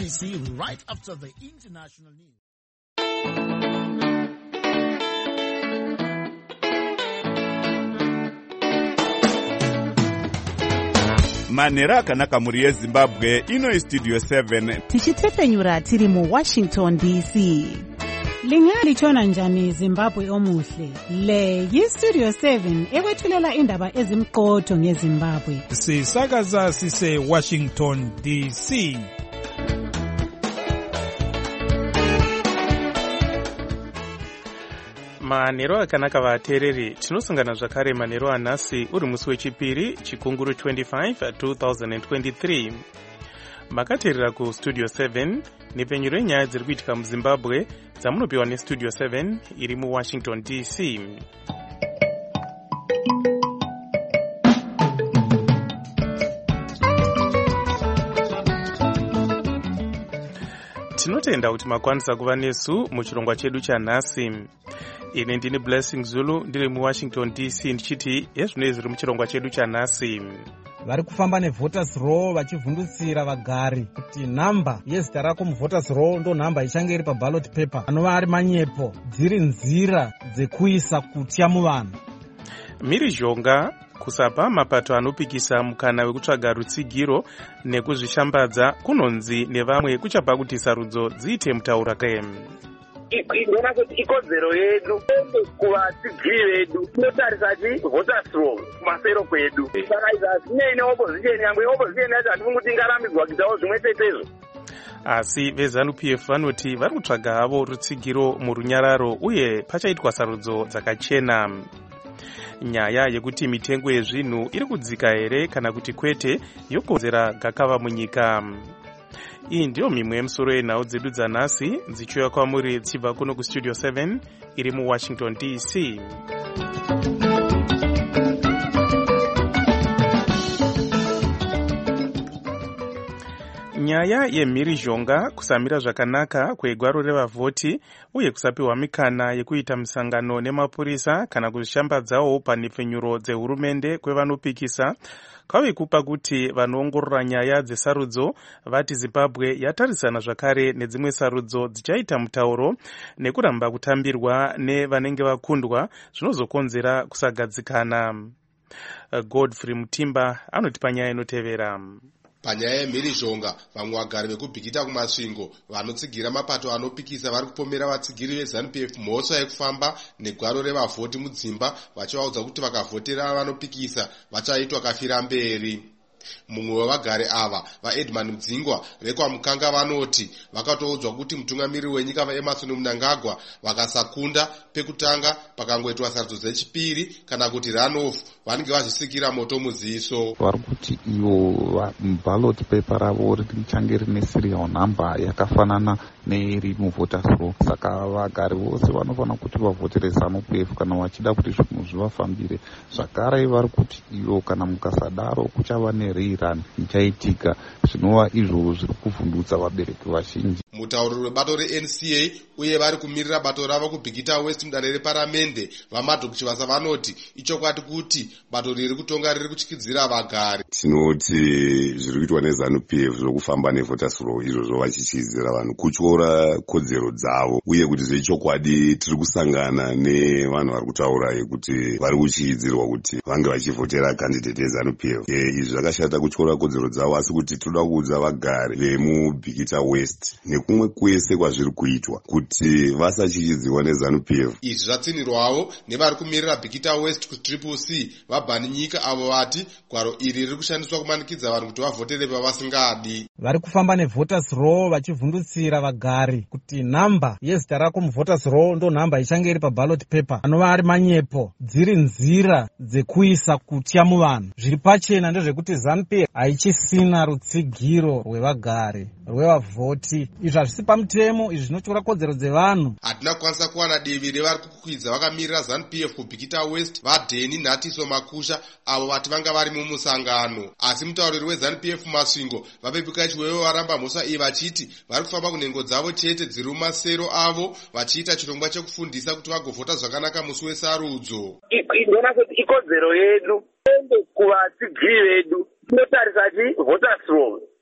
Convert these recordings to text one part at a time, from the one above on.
DC right after the international news. Manera akanaka muri yeZimbabwe ino studio 7 tichitepenyura tiri mu Washington DC. Lingalitshona njani Zimbabwe omuhle? Le yi-Studio 7 ekwethulela indaba ezimqotho ngeZimbabwe. Sisakaza sise Washington DC. Manero akanaka vateereri, tinosangana zvakare manero anhasi uri musi wechipiri chikunguru 25 2023. Makateerera kuStudio 7 nepenyuro yenyaya dziri kuitika muZimbabwe dzamunopiwa neStudio 7 iri muWashington DC. Tinotenda kuti makwanisa kuva nesu muchirongwa chedu chanhasi. Ine ndini Blessing Zulu ndiri muWashington DC ndichiti ezvinoi zviri muchirongwa chedu chanhasi. Vari kufamba nevoters roll vachivhundutsira vagari kuti nhamba yezita rako muvoters roll ndo nhamba ichange iri paballot paper, anova ari manyepo dziri nzira dzekuisa kutya muvanhu. Mhirizhonga kusapa mapato anopikisa mukana wekutsvaga rutsigiro nekuzvishambadza kunonzi nevamwe kuchapa kuti sarudzo dziite mutaura kemu. Ndona kuti ikodzero yedu kuvatsigiri vedu tinotarisa ti voters roll kumasero kwedu. Saka izvi ine opposition yangu opposition yacho handifungi kuti ingarambidzwa kuitawo zvimwe chetezvo. Asi veZANU-PF vanoti vari kutsvaga havo rutsigiro murunyararo uye pachaitwa sarudzo dzakachena. Nyaya yekuti mitengo yezvinhu iri kudzika here kana kuti kwete yokonzera gakava munyika. Iyi ndiyo mimwe yemusoro yenhau dzedu dzanhasi dzichiuya kwamuri dzichibva kuno kuStudio 7 iri muWashington DC. Nyaya yemhirizhonga, kusamira zvakanaka kwegwaro revavhoti uye kusapiwa mikana yekuita misangano nemapurisa kana kuzvishambadzawo panhepfenyuro dzehurumende kwevanopikisa kwave kupa kuti vanoongorora nyaya dzesarudzo vati Zimbabwe yatarisana zvakare nedzimwe sarudzo dzichaita mutauro nekuramba kutambirwa nevanenge vakundwa zvinozokonzera kusagadzikana. Godfrey Mutimba anotipa nyaya inotevera. Panyaya yemhirizhonga, vamwe vagari vekubhikita kumasvingo vanotsigira mapato anopikisa vari kupomera vatsigiri veZANU-PF mhosva yekufamba negwaro revavhoti mudzimba vachivaudza kuti vakavhotera vanopikisa vachaitwa kafira mberi. Mumwe wevagari ava, vaEdmund Mdzingwa vekwamukanga vanoti vakatoudzwa kuti mutungamiriri wenyika vaEmmerson Mnangagwa vakasakunda pekutanga pakangoitwa sarudzo dzechipiri kana kuti runoff vanenge vazvisikira moto muziso. Vari kuti iyo ballot paper ravo richange rine serial number yakafanana neiri muvoters roll. Saka vagari vose vanofanira kuti vavhotere ZANU-PF kana vachida kuti zvinhu zvivafambire. Zvakare vari kuti iyo kana mukasadaro kuchava nererun ichaitika, zvinova izvo zviri kuvhundutsa vabereki vazhinji. Mutauriri webato reNCA uye vari kumirira bato ravo kubhikita West mudare reparamende vaMaddox Chivasa vanoti ichokwadi kuti bato riri kutonga riri kutyidzira vagari. Tinoti zviri kuitwa neZANU-PF zvokufamba nevoters roll izvozvo vachityidzira vanhu kutyora kodzero dzavo, uye kuti zvechokwadi tiri kusangana nevanhu vari kutaura yekuti vari kutyidzirwa kuti vange vachivhotera candidate yeZANU-PF. Izvi zvakashata kutyora kodzero dzavo, asi kuti toda kuudza vagari vemubhikita West nekumwe kwese kwazviri kuitwa kuti vasachityidzirwa neZANU-PF. Izvi zvatsinirwawo nevari kumirira bhikita West kuTriple C vabhani nyika avo vati gwaro iri riri kushandiswa kumanikidza vanhu kuti vavhotere pavasingadi. Vari kufamba nevoters roll vachivhundutsira vagari kuti nhamba yezita rako muvoters roll ndo nhamba ichange iri paballot paper, anova ari manyepo dziri nzira dzekuisa kutya muvanhu. Zviri pachena ndezvekuti ZANU-PF haichisina rutsigiro rwevagari rwevavhoti. Izvi hazvisi pamutemo, izvi zvinotyora kodzero dzevanhu. Hatina kukwanisa kuwana divi revari kukwidza vakamirira ZANU-PF kubhikita West vaDheni Nhatiso Makusha avo vati vanga vari mumusangano. Asi mutauriri weZANU-PF Masvingo vaPepika Chiwewe varamba mhosva iyi vachiti vari kufamba kunhengo dzavo chete dziri mumasero avo vachiita chirongwa chekufundisa kuti vagovhota zvakanaka musi wesarudzo. Ndona kuti ikodzero yedu kuvatsigiri vedu tinotarisa ti voters roll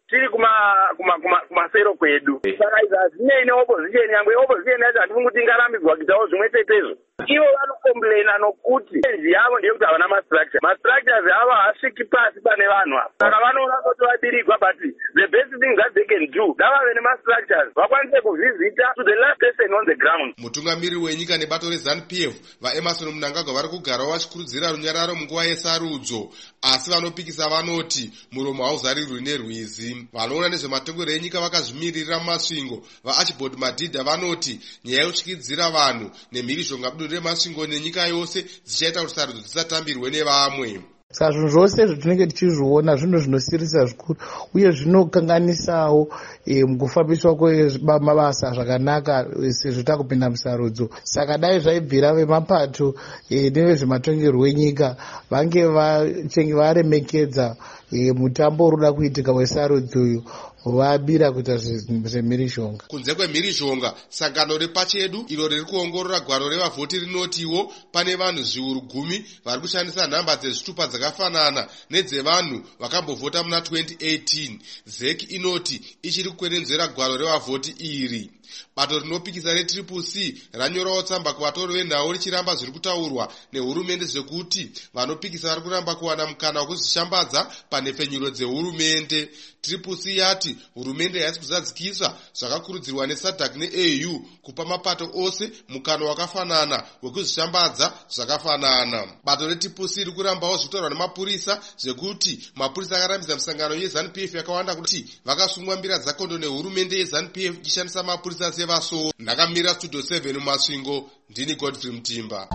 tiri kumasero kwedu. Saka izazvinei neopposition, nyangwe opposition yacho handifuni kuti ingarambidzwa kuitawo zvimwe chetezvo. Ivo vanokomplaina nokuti enzi yavo ndeyekuti havana mastructures avo haasviki pasi pane vanhu ava. Saka vanoona kuti vabirigwa, but the best thing that they can do ngavave nemastructures vakwanise kuvhizita to the last person on the ground. Mutungamiri wenyika nebato reZANU-PF vaEmerson Mnangagwa vari kugarawo vachikurudzira runyararo munguva yesarudzo, asi vanopikisa vanoti muromo hauzarirwi nerwizi. Vanoona nezvematongero enyika vakazvimirira mumasvingo vaArchibald Madhidha vanoti nyaya yekutyidzira vanhu nemhirishonga budu remasvingo nenyika yose dzichaita kuti sarudzo dzisatambirwe nevamwe. Saka zvinhu zvose zvatinenge tichizviona zvinhu zvinosirisa zvikuru uye zvinokanganisawo mukufambiswa kwemabasa zvakanaka sezvo takupinda musarudzo. Saka dai zvaibvira vemapato nevezvematongerwo enyika vange varemekedza mutambo unoda kuitika wesarudzo uyu, vabira kuita zvemhirishonga. Kunze kwemhirishonga, sangano repachedu iro riri kuongorora gwaro revavhoti rinotiwo pane vanhu zviuru 10 vari kushandisa nhamba dzezvitupa dzakafanana nedzevanhu vakambovhota muna 2018. ZEC inoti ichiri kukwenenzvera gwaro revavhoti iri. Bato rinopikisa reTCC ranyorawo tsamba kuvatori venhau richiramba zviri kutaurwa nehurumende zvekuti vanopikisa vari kuramba kuwana mukana wekuzvishambadza panhepfenyuro dzehurumende. TCC yati hurumende haisi kuzadzikisa zvakakurudzirwa neSADC neAU kupa mapato ose mukana wakafanana wekuzvishambadza zvakafanana. Bato reTCC riri kurambawo zvitaurwa nemapurisa zvekuti mapurisa akarambidza misangano yeZANU-PF yakawanda kuti vakasungwa mbira dzakondo nehurumende yeZANU-PF ichishandisa mapurisa sevaso. Ndakamira Studio 7 mumasvingo, ndini Godfrey Mutimba.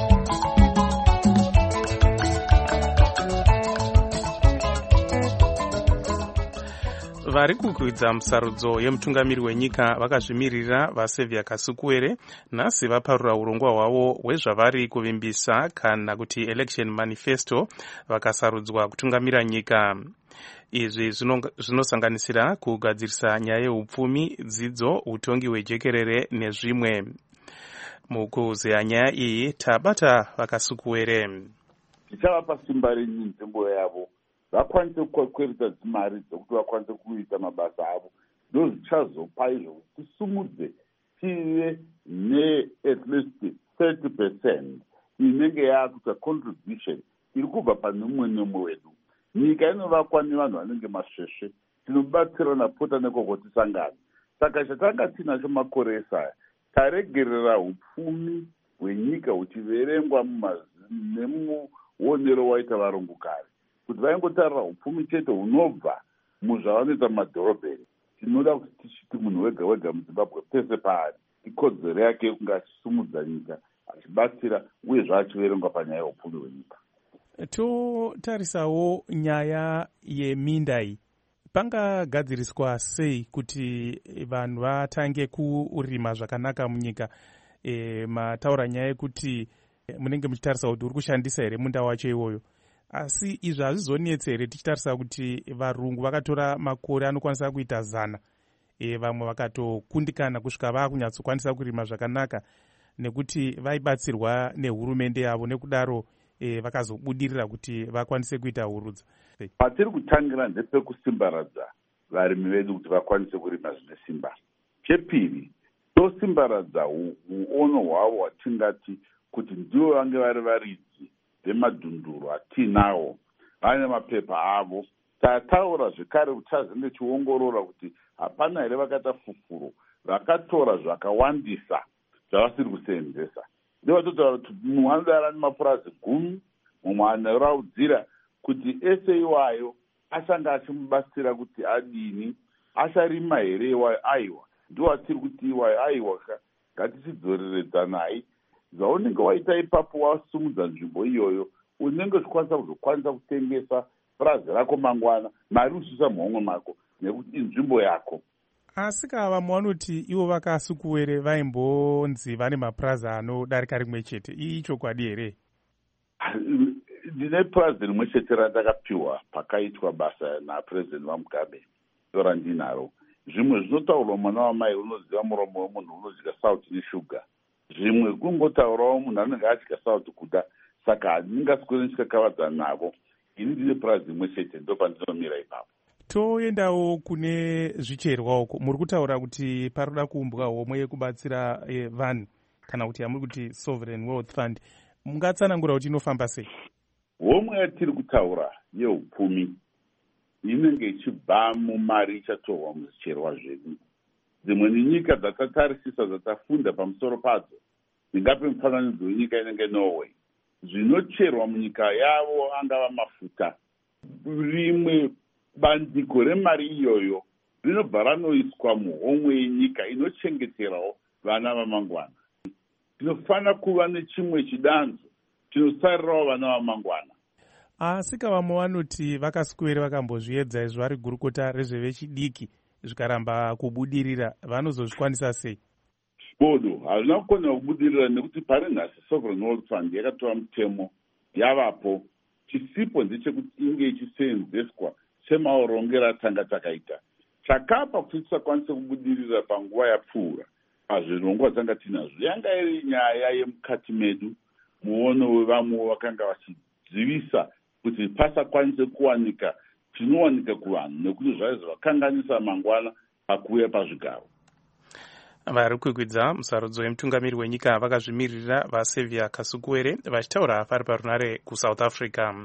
Vari kukwidza musarudzo yemutungamiri wenyika vakazvimirira vaSevia Kasukuwere nhasi vaparura urongwa hwavo hwezvavari kuvimbisa kana kuti election manifesto vakasarudzwa kutungamira nyika. Izvi zvinosanganisira kugadzirisa nyaya yeupfumi, dzidzo, utongi hwejekerere nezvimwe. Mukuzeya nyaya iyi tabata vaKasukuwere. Tichavapa simba renyu nzvimbo yavo vakwanise kukweredza dzimari dzokuti vakwanise kuita mabasa avo, ndo zvichazopa izvo kuti tisumudze tive ne-at least 30% inenge yakuita contribution iri kubva pane umwe nemwe wedu. Nyika inovakwa nevanhu vanenge masvesve, tinobatsirana pota nekoko tisangana. Saka chatanga tinacho makore esaya, taregerera upfumi hwenyika huchiverengwa nemuonero waita varungu kare, kuti vaingotarira upfumi chete hunobva muzvavanoita mumadhorobheni. Tinoda kuti tichiti munhu wega wega muZimbabwe pese paari ikodzero yake yekunge achisumudza nyika, achibatsira uyezve achiverengwa panyaya yeupfumi hwenyika. Totarisawo nyaya yeminda iyi, pangagadziriswa sei kuti vanhu vatange kurima zvakanaka munyika? Mataura nyaya yekuti munenge muchitarisa kuti uri kushandisa here munda wacho iwoyo, asi izvi hazvizonetse here tichitarisa kuti varungu vakatora makore anokwanisa kuita 100, vamwe vakatokundikana kusvika vakunyatsokwanisa kurima zvakanaka nekuti vaibatsirwa nehurumende yavo, nekudaro vakazobudirira kuti vakwanise kuita hurudza. Patiri kutangira ndepekusimbaradza varimi vedu kuti vakwanise kurima zvine simba. Chepiri, tosimbaradza uono hwavo hwatingati kuti ndivo vange vari varidzi vemadhunduro atinawo, vane mapepa avo. Tataura zvekare kuti tazenge chiongorora kuti hapana here vakaita fufuro vakatora zvakawandisa zvavasiri kuseenzesa. Ndivatotaura kuti mumwe anodara nemapurazi 10, mumwe anoraudzira kuti ese iwayo achanga achimubatsira kuti adini, acharima here iwayo. Aiwa, ndiwatiri kuti iwayo aiwa, ngatichidzoreredzanai zvaunenge waita ipapo wasumudza nzvimbo iyoyo, unenge uchikwanisa kuzokwanisa kutengesa purazi rako mangwana, mari ususa muhomwe mako nekuti inzvimbo yako. Asi vamwe vanoti ivo vaKasukuwere vaimbonzi vane mapurazi anodarika rimwe chete, ichokwadi here? Ndine purazi rimwe chete randakapiwa pakaitwa basa naPresident vaMugabe, tora ndinaro. Zvimwe zvinotaurwa mwana wamai unoziva muromo wemunhu unodya salt neshuga, zvimwe kungotaurawo munhu anenge adya salt kuda. Saka handingasikore ndichikakavadzana navo. Ini ndine purazi rimwe chete, ndo pandinomira ipapo. Toendawo kune zvicherwa uko. Muri kutaura kuti paroda kuumbwa homwe yekubatsira vanhu kana kuti hamuri kuti Sovereign Wealth Fund. Mungatsanangura kuti inofamba sei? Homwe yatiri kutaura yeupfumi inenge ichibva mumari ichatorwa muzvicherwa zvedu. Dzimwe nyika dzatatarisisa dzatafunda pamusoro padzo, ndingape mufananidzo wenyika inenge Norway. Zvinocherwa munyika yavo angava mafuta, rimwe bandiko remari iyoyo rinobva ranoiswa muhomwe yenyika inochengeterawo vana vamangwana. Tinofanira kuva nechimwe chidanzo chinosarirawo vana vamangwana. Asi vamwe vanoti vakaswere vakambozviedza izvo vari gurukota rezvevechidiki zvikaramba kubudirira, vanozozvikwanisa sei? Bodo hazvina kukona kubudirira nekuti pari nhasi Sovereign Wealth Fund yakatora mutemo yavapo. Chisipo ndechekuti inge ichiseenzeswa semaurongero atanga takaita. Chakapa kuti tisakwanise kubudirira panguva yapfuura pazvirongwa dzanga tinazvo yanga iri nyaya yemukati medu, muono wevamwe vakanga vachidzivisa kuti pasakwanise kuwanika chinowanika kuvanhu nekuti zvaizo vakanganisa mangwana pakuuya pazvigaro. Vari kukwidza musarudzo wemutungamiri wenyika vakazvimirira vaSevia Kasukuwere vachitaura vari parunare kuSouth Africa.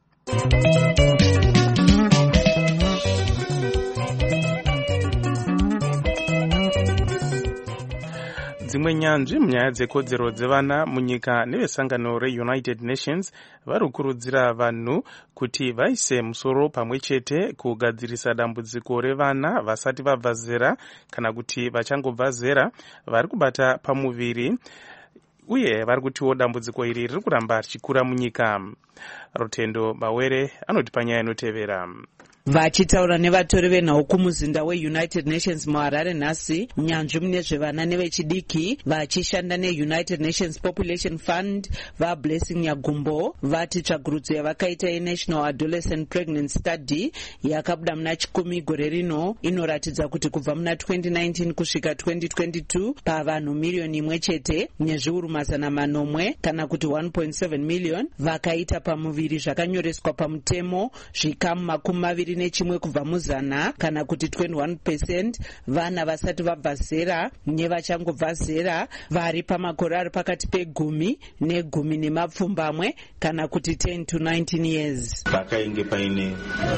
Dzimwe nyanzvi munyaya dzekodzero dzevana munyika nevesangano reUnited Nations vari kukurudzira vanhu kuti vaise musoro pamwe chete kugadzirisa dambudziko revana vasati vabva zera kana kuti vachangobva zera vari kubata pamuviri, uye vari kutiwo dambudziko iri riri kuramba richikura munyika. Rutendo Bawere anoti panyaya inotevera. Vachitaura nevatori venhau kumuzinda weUnited Nations muHarare nhasi, nyanzvi mune zvevana nevechidiki vachishanda neUnited Nations Population Fund vaBlessing Nyagumbo vati tsvagurudzo yavakaita yeNational Adolescent Pregnancy Study yakabuda muna chikumi gore rino inoratidza kuti kubva muna 2019 kusvika 2022 pavanhu miriyoni imwe chete nezviuru mazana manomwe kana kuti 1.7 million vakaita pamuviri zvakanyoreswa pamutemo zvikamu makumi maviri nechimwe kubva muzana kana kuti 21% vana vasati vabva zera nevachangobva zera vari pamakore ari pakati pegumi negumi nemapfumbamwe kana kuti 10 to 19 years. Pakainge paine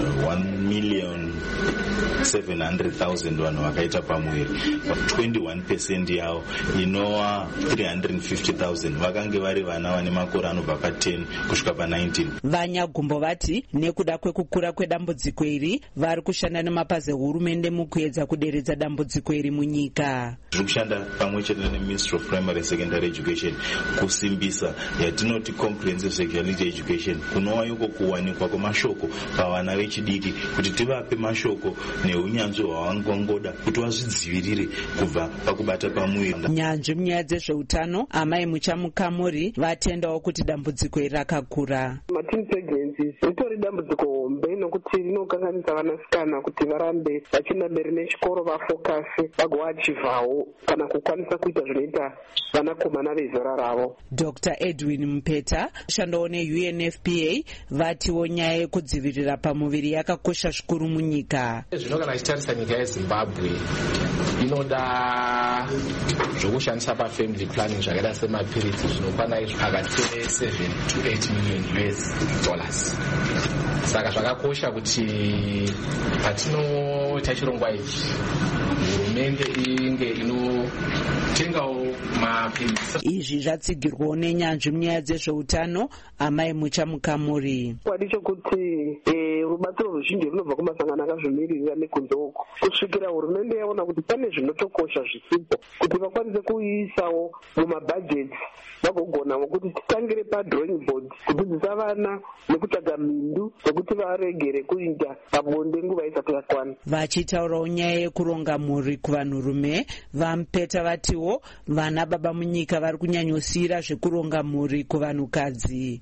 1,700,000 vanhu vakaita pamuviri, 21% yavo inova 350,000 vakange vari vana vane makore anobva pa10 kusvika pa19. Vanyagumbo vati nekuda kwekukura kwedambudziko iri vari kushanda nemapazi ehurumende mukuedza kuderedza dambudziko iri munyika. Zviri kushanda pamwe chete neMinistry of Primary and Secondary Education kusimbisa yatinoti comprehensive sexuality education, kunova yuko kuwanikwa kwemashoko pavana vechidiki kuti tivape mashoko neunyanzvi hwavangongoda kuti vazvidzivirire kubva pakubata pamuviri. Nyanzvi munyaya dzezveutano amai Muchamukamuri vatendawo kuti dambudziko iri rakakura. Mateen pregnancies ritori dambudziko hombe nokuti rinokanganisa vanasikana kuti varambe vachienda mberi nechikoro vafokasi vagoachivhawo kana kukwanisa kuita zvinoita vanakomana vezera ravo. Dr. Edwin Mpeta shandawo neUNFPA vatiwo nyaya yekudzivirira pamuviri yakakosha zvikuru munyika. Zvino kana chitarisa nyika yeZimbabwe inoda zvokushandisa pafamily planning zvakaita semapiriti zvinokwana pakati pe$7 to $8 million. Saka zvakakosha kuti patinoita chirongwa ichi hurumende inge inotengawo mapirisi. Izvi zvatsigirwawo nenyanzvi munyaya dzezveutano amai Muchamukamuri. Kwadi chokuti rubatsiro ruzhinji runobva kumasangano akazvimiririra nekunze uko kusvikira hurumende yaona kuti pane zvinotokosha zvisipo kuti vakwanise kuisawo mumabhajeti vagogonawo kuti titangire padrawing board kudzidzisa vana nekutsvaga mindu dzekuti varegere kuita pabonde nguva isati yakwana. Vachitaurawo nyaya yekuronga mhuri kuvanhurume vaMpeta vatiwo vana baba munyika vari kunyanyosiyira zvekuronga mhuri kuvanhukadzi.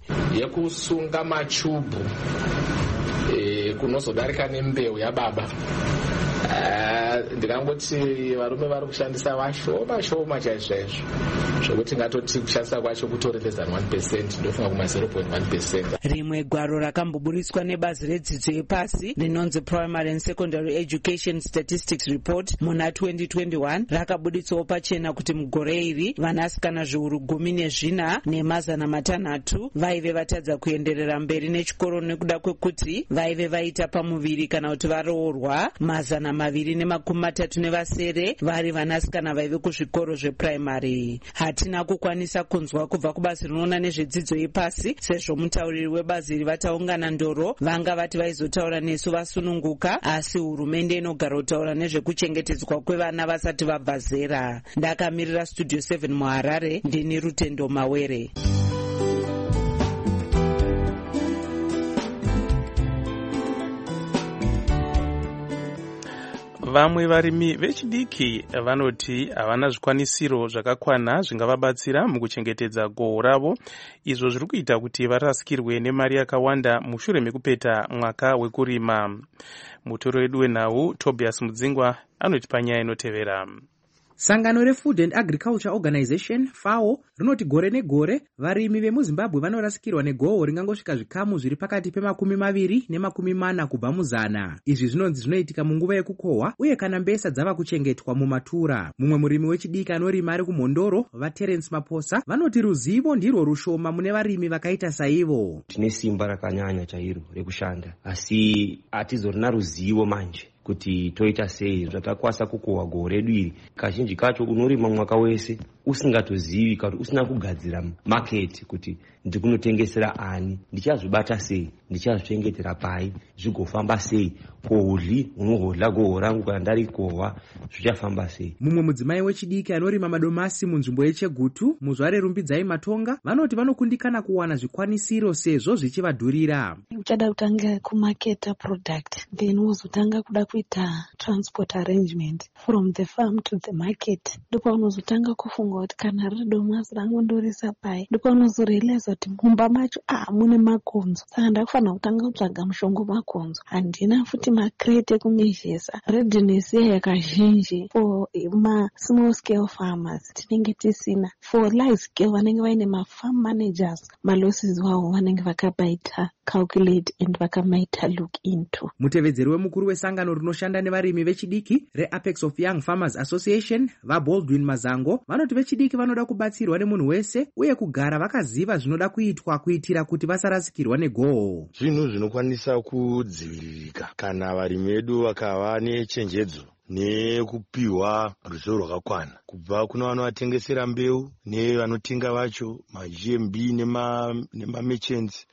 Yekusunga machubhu kunozodarika nembeu yababa ndingangoti varume vari kushandisa vashoma chaizvaizvo zvokuti ngatoti kushandisa kwacho kutori less than 1%, ndofunga kuma 0.1%. Rimwe gwaro rakamboburitswa nebazi redzidzo yepasi rinonzi Primary and Secondary Education Statistics Report muna 2021 rakabuditsawo pachena kuti mugore iri vanasikana zviuru 14 nemazana matanhatu vaive vatadza kuenderera mberi nechikoro nekuda kwekuti vaive vaita pamuviri kana kuti varoorwa 237 vari vanasikana vaive kuzvikoro zvepuraimari. Hatina kukwanisa kunzwa kubva kubazi rinoona nezvedzidzo yepasi sezvo mutauriri webazi iri vataungana ndoro vanga vati vaizotaura nesu vasununguka, asi hurumende inogara kutaura nezvekuchengetedzwa kwevana vasati vabva zera. Ndakamirira Studio 7 muHarare, ndini Rutendo Mawere. Vamwe varimi vechidiki vanoti havana zvikwanisiro zvakakwana zvingavabatsira mukuchengetedza gohwo ravo, izvo zviri kuita kuti varasikirwe nemari yakawanda mushure mekupeta mwaka wekurima. Mutoro wedu wenhau Tobias Mudzingwa anotipa nyaya inotevera. Sangano reFood and Agriculture Organization FAO rinoti gore negore varimi vemuZimbabwe vanorasikirwa negohwo ringangosvika zvikamu zviri pakati pe20 ne40 kubva muzana. Izvi zvinonzi zvinoitika munguva yekukohwa uye kana mbesa dzava kuchengetwa mumatura. Mumwe murimi wechidiki anorima ari kuMhondoro, vaTerence Maposa, vanoti ruzivo ndirwo rushoma mune varimi vakaita saivo. Tine simba rakanyanya chairo rekushanda, asi hatizorina ruzivo manje kuti toita sei zvatakwasa kukohwa gohwo redu iri. Kazhinji kacho unorima mwaka wese usingatozivi kana usina kugadzira market kuti ndikunotengesera ani, ndichazvibata sei, ndichazvichengetera pai, zvigofamba sei, kohudli unohodla gohwo rangu kana ndari kohwa zvichafamba sei. Mumwe mudzimai wechidiki anorima madomasi munzvimbo yeChegutu muzvare Rumbidzai Matonga vanoti vanokundikana kuwana zvikwanisiro sezvo zvichivadhurira. Uchada kutanga kumaketa product, then wozotanga kuda kuita transport arrangement from the farm to the market. Ndipo unozotanga kufunga kuti kana riri domasi rangu ndorisa pai, ndipo unozorealiza kuti mumba macho mune makonzo, saka ndakufanira kutanga kutsvaga mushongo makonzo. Handina futi makrete kumezhesa. Readiness yakazhinji for small scale farmers tinenge tisina. For large scale vanenge vaine mafarm managers, malosses wavo vanenge vakabaita calculate and vakamaita look into. Mutevedzeri wemukuru wesangano rinoshanda nevarimi vechidiki reApex of Young Farmers Association vaBaldwin Mazango vanoti vechidiki vanoda kubatsirwa nemunhu wese uye kugara vakaziva zvinoda kuitwa kuitira kuti vasarasikirwa negohwo. Zvinhu zvinokwanisa kudziviririka kana varimi vedu vakava nechenjedzo nekupiwa ruzivo rwakakwana kubva kuna vanovatengesera mbeu nevanotenga vacho maGMB nemamechants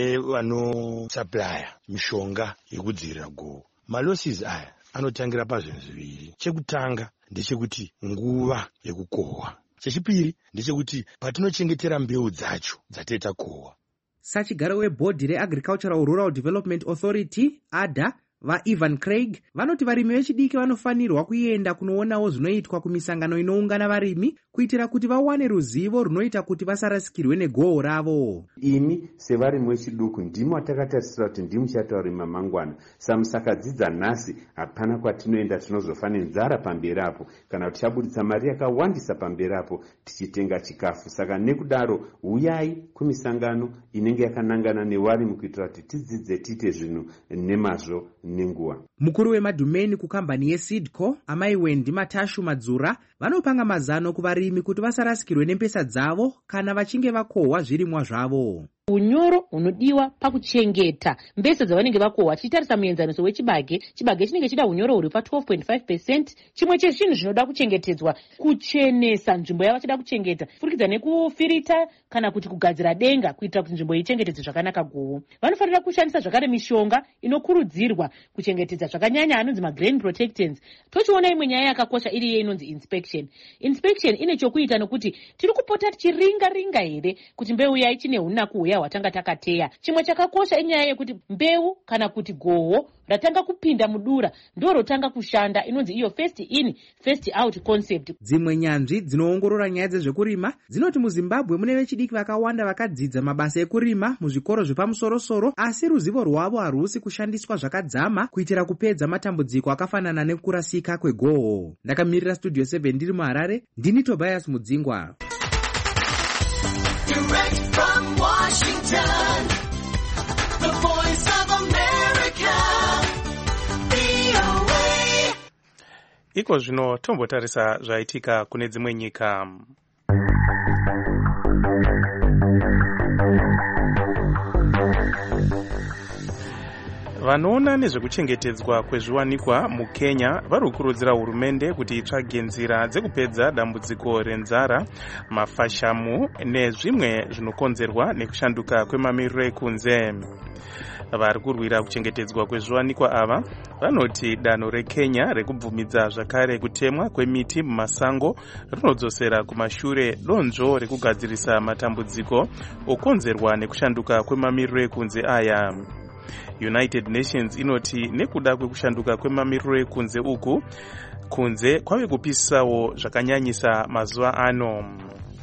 nevanosuplya mishonga yekudzivirira gohwo. Malosses aya anotangira pazvinhu zviviri. Chekutanga ndechekuti nguva yekukohwa. Chechipiri ndechekuti patinochengetera mbeu dzacho dzateta kohwa. Sachigaro webhodhi reAgricultural Rural Development Authority ADA vaEvan Craig vanoti varimi vechidiki vanofanirwa kuenda kunoonawo zvinoitwa kumisangano inoungana varimi kuitira kuti vawane ruzivo runoita kuti vasarasikirwe negohwo ravo. Imi sevarimi vechiduku ndimo watakatarisira kuti ndimo muchatorima mangwana. Samusakadzidza nhasi hapana kwatinoenda tinozofa nenzara pamberi apo kana kuti tichabuditsa mari yakawandisa pamberi apo tichitenga chikafu. Saka nekudaro uyai kumisangano inenge yakanangana nevarimi kuitira kuti tidzidze tiite zvinhu nemazvo nenguva. Mukuru wemadhumeni kukambani yeSeedco amai Wendi Matashu Madzura vanopanga mazano kuvarimi kuti vasarasikirwe nempesa dzavo kana vachinge vakohwa zvirimwa zvavo. Unyoro unodiwa pakuchengeta mbesa dzavanenge vakohwa. Tichitarisa muenzaniso wechibage, chibage chinenge chida unyoro huri pa12.5%. Chimwe chezvinhu zvinoda kuchengetedzwa kuchenesa nzvimbo yavachida kuchengeta, furikidza nekufirita kana kuti kugadzira denga kuitira kuti nzvimbo ichengetedze zvakanaka gohwo. Vanofanira kushandisa zvakare mishonga inokurudzirwa kuchengetedza zvakanyanya anonzi magrain protectants. Tochiona imwe nyaya yakakosha iri iye inonzi inspection. Inspection ine chokuita nokuti tiri kupota tichiringa here kuti mbeu yayi chine unaku uya hwatanga takateya. Chimwe chakakosha inyaya yekuti mbeu kana kuti gohwo ratanga kupinda mudura ndorotanga kushanda, inonzi iyo first in first out concept. Dzimwe nyanzvi dzinoongorora nyaya dzezvekurima dzinoti muZimbabwe mune vechidiki vakawanda vakadzidza mabasa ekurima muzvikoro zvepamusoro-soro, asi ruzivo rwavo harusi kushandiswa zvakadzama kuitira kupedza matambudziko akafanana nekurasika kwegoho. Ndakamirira Studio 7 ndiri muHarare, ndini Tobias Mudzingwa. Direct from Washington, the voice of America, VOA. Iko zvino tombotarisa zvaitika kune dzimwe nyika. Vanoona nezvekuchengetedzwa kwezviwanikwa muKenya vari kukurudzira hurumende kuti itsvage nzira dzekupedza dambudziko renzara, mafashamu nezvimwe zvinokonzerwa nekushanduka kwemamiriro ekunze. Vari kurwira kuchengetedzwa kwezviwanikwa ava vanoti danho reKenya rekubvumidza zvakare kutemwa kwemiti mumasango rinodzosera kumashure donzvo rekugadzirisa matambudziko okonzerwa nekushanduka kwemamiriro ekunze aya. United Nations inoti nekuda kwekushanduka kwemamiriro ekunze uku, kunze kwave kupisawo zvakanyanyisa mazuva ano.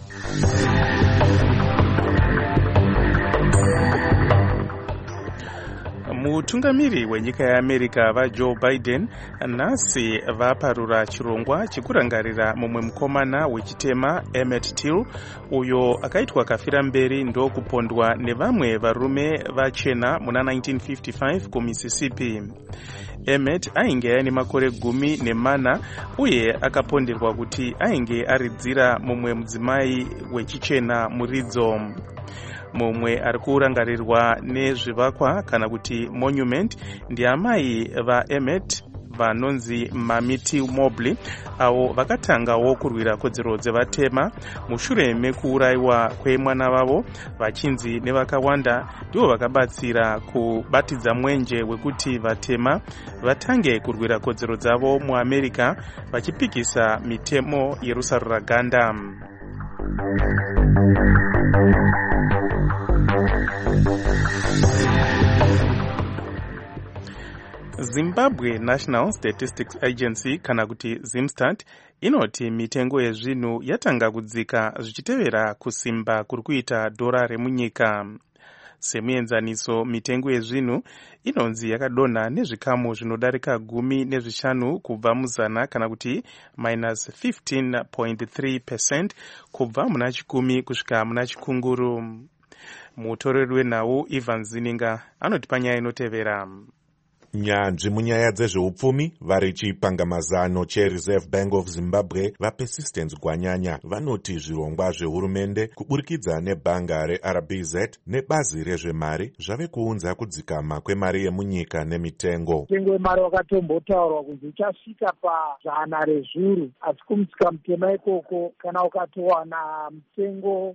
Mutungamiri wenyika yeAmerica vaJoe Biden nhasi vaparura chirongwa chekurangarira mumwe mukomana wechitema Emmett Till uyo akaitwa kafira mberi ndokupondwa nevamwe varume vachena muna 1955 kuMississippi. Emmett ainge aine makore 14 uye akaponderwa kuti ainge aridzira mumwe mudzimai wechichena muridzo. Mumwe ari kurangarirwa nezvivakwa kana kuti monument ndiamai vaEmmett vanonzi Mamiti Mobley, avo vakatangawo kurwira kodzero dzevatema mushure mekuurayiwa kwemwana wavo. Vachinzi nevakawanda ndivo vakabatsira kubatidza mwenje wekuti vatema vatange kurwira kodzero dzavo muAmerica vachipikisa mitemo yerusaruraganda. Zimbabwe National Statistics Agency kana kuti ZimStat inoti mitengo yezvinhu yatanga kudzika zvichitevera kusimba kuri kuita dhora remunyika. Semuenzaniso, mitengo yezvinhu inonzi yakadonha nezvikamu zvinodarika 15 kubva muzana kana kuti minus 15.3% kubva muna 10 kusvika muna chikunguru. Mutoreri wenhau Ivan Zininga anoti panyaya inotevera. Nyanzvi munyaya dzezveupfumi vari chipangamazano cheReserve Bank of Zimbabwe vaPersistence Gwanyanya vanoti zvirongwa zvehurumende kuburikidza nebhanga reRBZ nebazi rezvemari zvave kuunza kudzikama kwemari yemunyika nemitengo. Mutengo wemari wakatombotaurwa kunzi uchasvika pa100 rezviuru, asi kumusika mutema ikoko kana ukatowana mutengo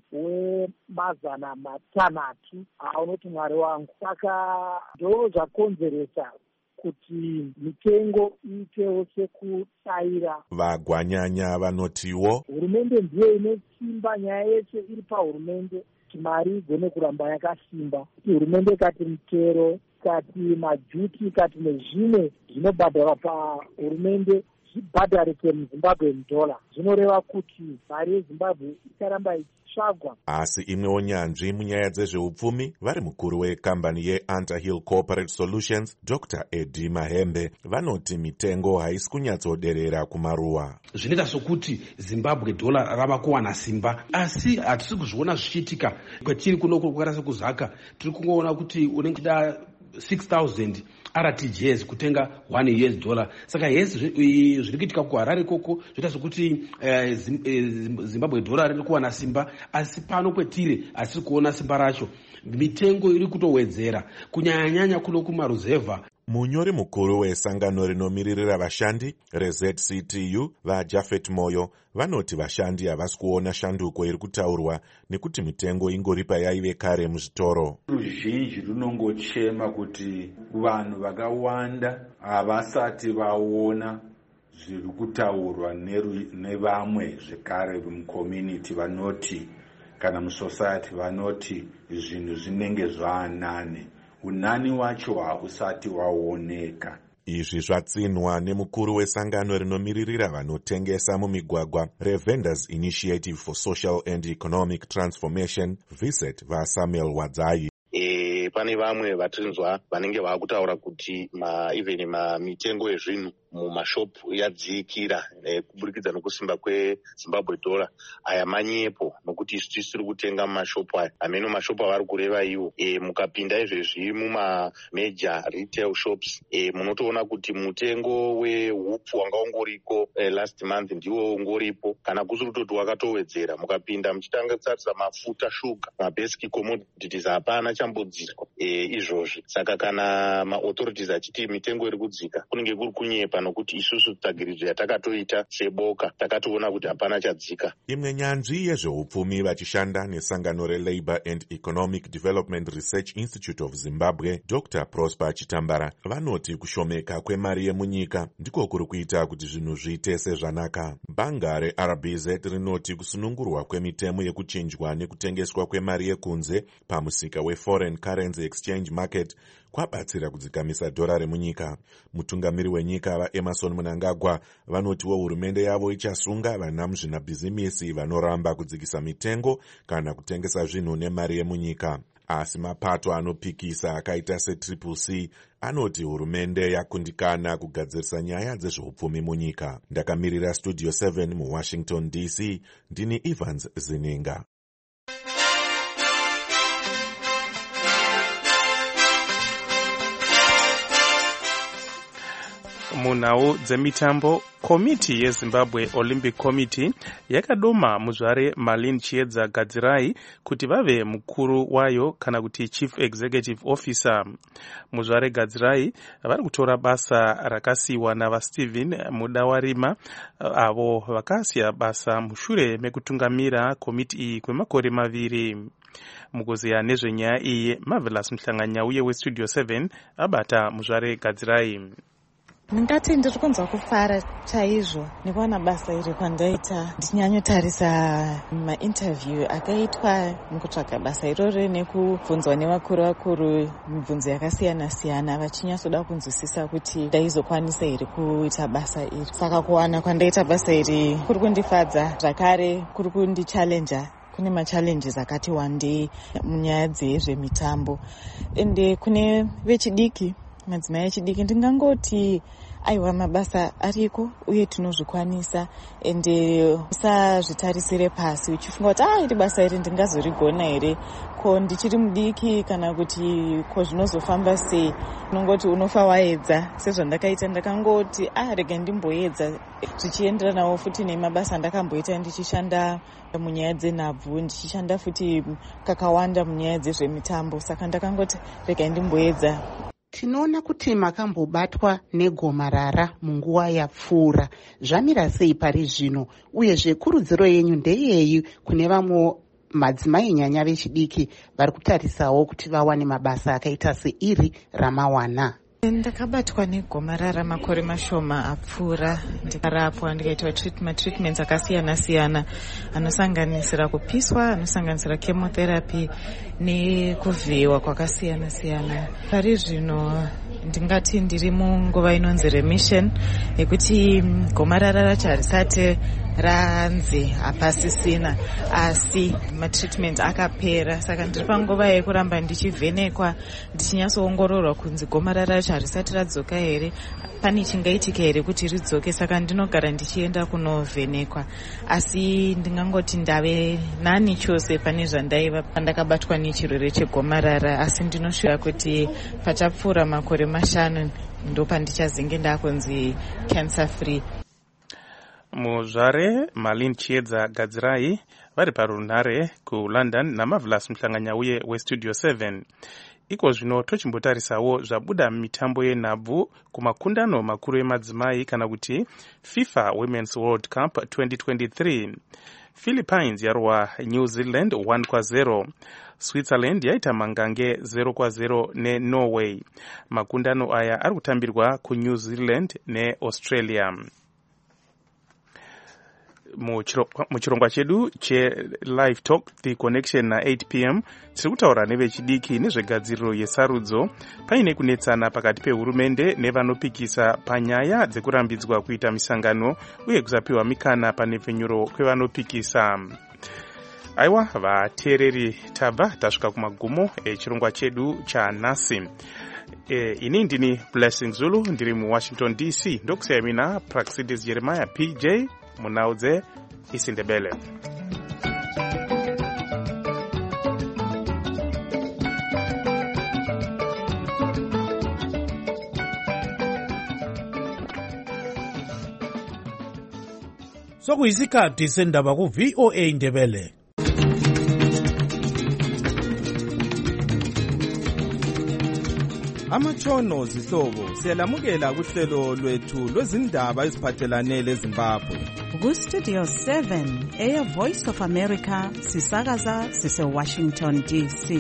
we600 unoti mwari wangu. Saka ndo zvakonzeresa kuti mitengo iitewo sekutsaira. Vagwanyanya vanotiwo hurumende ndiyo ine simba, nyaya yese iri pahurumende kuti mari igone kuramba yakasimba. Kuti hurumende ikati mutero, ikati majuti, ikati nezvimwe zvinobhadharwa pahurumende zvibhadharike muZimbabwe dollar, zvinoreva kuti mari yeZimbabwe icharamba ichitsvagwa. Asi imwewo nyanzvi munyaya dzezveupfumi vari mukuru wekambani yeUnterhill Corporate Solutions Dr. Eddie Mahembe vanoti mitengo haisi kunyatsoderera kumaruwa. Zvinoita sokuti Zimbabwe dollar rava kuwana simba, asi hatisi kuzviona zvichiitika. Kwetiri kunoku kwakarasa kuzaka tiri kungoona kuti unenge da 6,000 RTGS kutenga $1. Saka yesi zviri kuitika kuHarare koko zvinoita sokuti Zimbabwe dollar riri kuwana simba, asi pano kwetiri asiri kuona simba racho. Mitengo iri kutowedzera kunyanya kuno kumaruzevha. Munyori mukuru wesangano rinomiririra vashandi reZCTU vaJafet Moyo vanoti vashandi havasi kuona shanduko iri kutaurwa nekuti mitengo ingori payaive kare muzvitoro. Ruzhinji runongochema kuti vanhu vakawanda havasati vaona zviri kutaurwa nevamwe zvekare mucommunity vanoti kana musociety vanoti zvinhu zvinenge zvaanane. Unani wacho hausati waoneka. Izvi zvatsinwa nemukuru wesangano rinomiririra vanotengesa mumigwagwa reVendors Initiative for Social and Economic Transformation, VISET, vaSamuel Wadzai. pane vamwe vatinzwa vanenge vaakutaura kuti even mitengo yezvinhu mumashopu yadzikira kuburikidza nokusimba kwezimbabwe dollar. Aya manyepo nokuti isu tisiri kutenga mumashopu aya amene mashopu avari kureva iwo. Mukapinda izvezvi mumamajor retail shops munotoona kuti mutengo wehupfu wanga ungoriko last month ndiwo ungoripo, kana kusiri kutoti wakatowedzera. Mukapinda muchitanga kutarisa mafuta, shuga, mabasic commodities hapana chambodziswa izvozvi. Saka kana maauthorities achiti mitengo iri kudzika kunenge kuri kunyepa, nokuti isusu tsvagiridzo yatakatoita seboka takatoona kuti hapana chadzika. Imwe nyanzvi yezveupfumi vachishanda nesangano reLabour and Economic Development Research Institute of Zimbabwe, Dr. Prosper Chitambara, vanoti kushomeka kwemari yemunyika ndiko kuri kuita kuti zvinhu zviite sezvanaka. Bhanga reRBZ rinoti kusunungurwa kwemitemo yekuchinjwa nekutengeswa kwemari yekunze pamusika weForeign Currency Exchange Market kwabatsira kudzikamisa dhora remunyika. Mutungamiri wenyika vaEmerson Mnangagwa vanotiwo hurumende yavo ichasunga vana muzvinabhizimisi vanoramba kudzikisa mitengo kana kutengesa zvinhu nemari yemunyika. Asi mapato anopikisa akaita seCCC anoti hurumende yakundikana kugadzirisa nyaya dzezveupfumi munyika. Ndakamirira Studio 7 muWashington DC, ndini Evans Zininga. Munhau dzemitambo, komiti yeZimbabwe Olympic Committee yakadoma muzvare Marlene Chiedza Gadzirai kuti vave mukuru wayo kana kuti Chief Executive Officer. Muzvare Gadzirai vari kutora basa rakasiyiwa navaStephen Mudawarima, avo vakasiya basa mushure mekutungamira komiti iyi kwemakore 2. Mukuziya nezvenyaya iyi, Marvelous Mhlanganyauye weStudio 7 abata muzvare Gadzirai. Ndingati ndiri kunzwa kufara chaizvo nekuwana basa iri kwandaita ndichinyanyotarisa mainterview akaitwa mukutsvaga basa iroro nekubvunzwa nevakuru mibvunzo yakasiyana-siyana vachinyatsoda kunzwisisa kuti ndaizokwanisa iri kuita basa iri. Saka kuwana kwandaita basa iri kuri kundifadza, zvakare kuri kundichallenja. Kune machallenges akati wandei munyaya dzezvemitambo, ende kune vechidiki, madzimai echidiki, ndingangoti aiwa mabasa ariko uye tinozvikwanisa, ende usazvitarisire pasi uchifunga kuti iri basa iri ndingazorigona here, ko ndichiri mudiki kana kuti ko zvinozofamba sei. Unongoti unofa waedza, sezvandakaita ndakangoti rega ndimboedza, zvichienderanawo futi nemabasa ndakamboita ndichishanda munyaya dzenhabvu, ndichishanda futi kakawanda munyaya dzezvemitambo. Saka ndakangoti rega ndimboedza. Tinoona kuti makambobatwa negomarara munguva yapfuura. Zvamira sei pari zvino, uyezve kurudziro yenyu ndeyeyi kune vamwe madzimai nyanya vechidiki vari kutarisawo kuti vawane mabasa akaita seiri ramawana? Ndakabatwa negomarara makore mashoma apfuura, ndikarapwa ndikaitwa treatments akasiyana-siyana anosanganisira kupiswa, anosanganisira chemotherapy nekuvhiyiwa kwakasiyana-siyana. Pari zvino ndingati ndiri munguva inonzi remission yekuti gomarara racho harisati ranzi hapasisina, asi matreatment akapera. Saka ndiri panguva yekuramba ndichivhenekwa, ndichinyatsoongororwa kunzi gomarara racho harisati radzoka here, pane chingaitike here kuti ridzoke. Saka ndinogara ndichienda kunovhenekwa, asi ndingangoti ndave nani chose pane zvandaiva pandakabatwa nechirwere chegomarara, asi ndinoshuva kuti pachapfuura makore 5 ndopandichazenge ndakunzi cancer free. Muzvare Marlene Chiedza Gadzirai vari parunhare kuLondon naMarvelous Mhlanganyauye weStudio 7. Iko zvino tochimbotarisawo zvabuda mitambo yenhabvu kumakundano makuru emadzimai kana kuti FIFA Women's World Cup 2023. Philippines yarwa New Zealand 1-0. Switzerland yaita mangange 0-0 neNorway. Makundano aya ari kutambirwa kuNew Zealand neAustralia. Muchirongwa chedu cheLive Talk The Connection na 8 p.m. tiri kutaura nevechidiki nezvegadziriro yesarudzo paine kunetsana pakati pehurumende nevanopikisa panyaya dzekurambidzwa kuita misangano uye kusapiwa mikana panepfenyuro kwevanopikisa. aiwa vateereri tabva tasvika kumagumo echirongwa chedu chanhasi. Ini ndini Blessing Zulu ndiri muWashington DC, ndokusiyai mina Praxidis Jeremiah PJ munaudze isindebele. Sokuyisikhathi sendaba ku VOA Indebele. Amatshono zihlobo siyalamukela kuhlelo lwethu lwezindaba eziphathelane leZimbabwe. Ku Studio 7 Air Voice of America sisakaza sise Washington DC.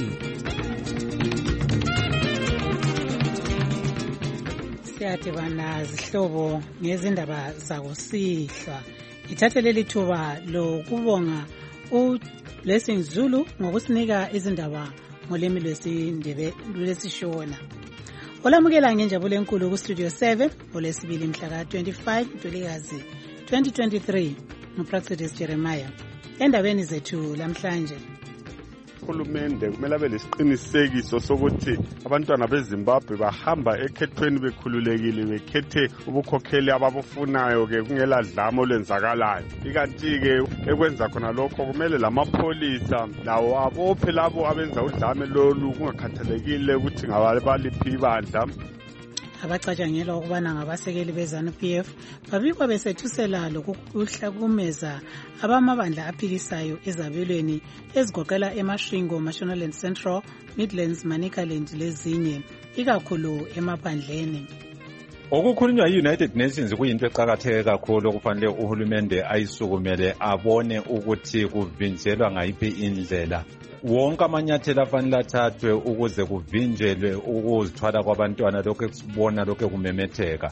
Siyadibana zihlobo ngezindaba zakusihlwa. Ithathe leli thuba lokubonga uBlessing Zulu ngokusinika izindaba ngolimi lwesishona. Olamukela ngenjabulo enkulu ku Studio 7 olesibili mhla ka 25 Ntulikazi 2023 noPraxidis Jeremiah. Endabeni zethu lamhlanje, uhulumende kumele abe lesiqinisekiso sokuthi abantwana beZimbabwe bahamba ekhethweni bekhululekile, bekhethe ubukhokheli ababufunayo ke kungela dlamo olwenzakalayo. Ikanti-ke ekwenza khona lokho kumele lamapholisa lawo abophe labo abenza udlame lolu kungakhathalekile ukuthi ngabaliphi ibandla. abacatshangelwa ukubana ngabasekeli beZANU-PF babikwa besethusela lokuhlakumeza abamabandla aphikisayo ezabelweni ezigoqela eMasvingo, Mashonaland Central, Midlands, Manicaland lezinye, ikakhulu emaphandleni. Okukhulunywa yi-United Nations kuyinto eqakatheke kakhulu okufanele uhulumende ayisukumele abone ukuthi kuvinjelwa ngayiphi indlela. Wonke amanyathelo afanele athathwe ukuze kuvinjelwe ukuzithwala kwabantwana lokho ekusibona lokho kumemetheka.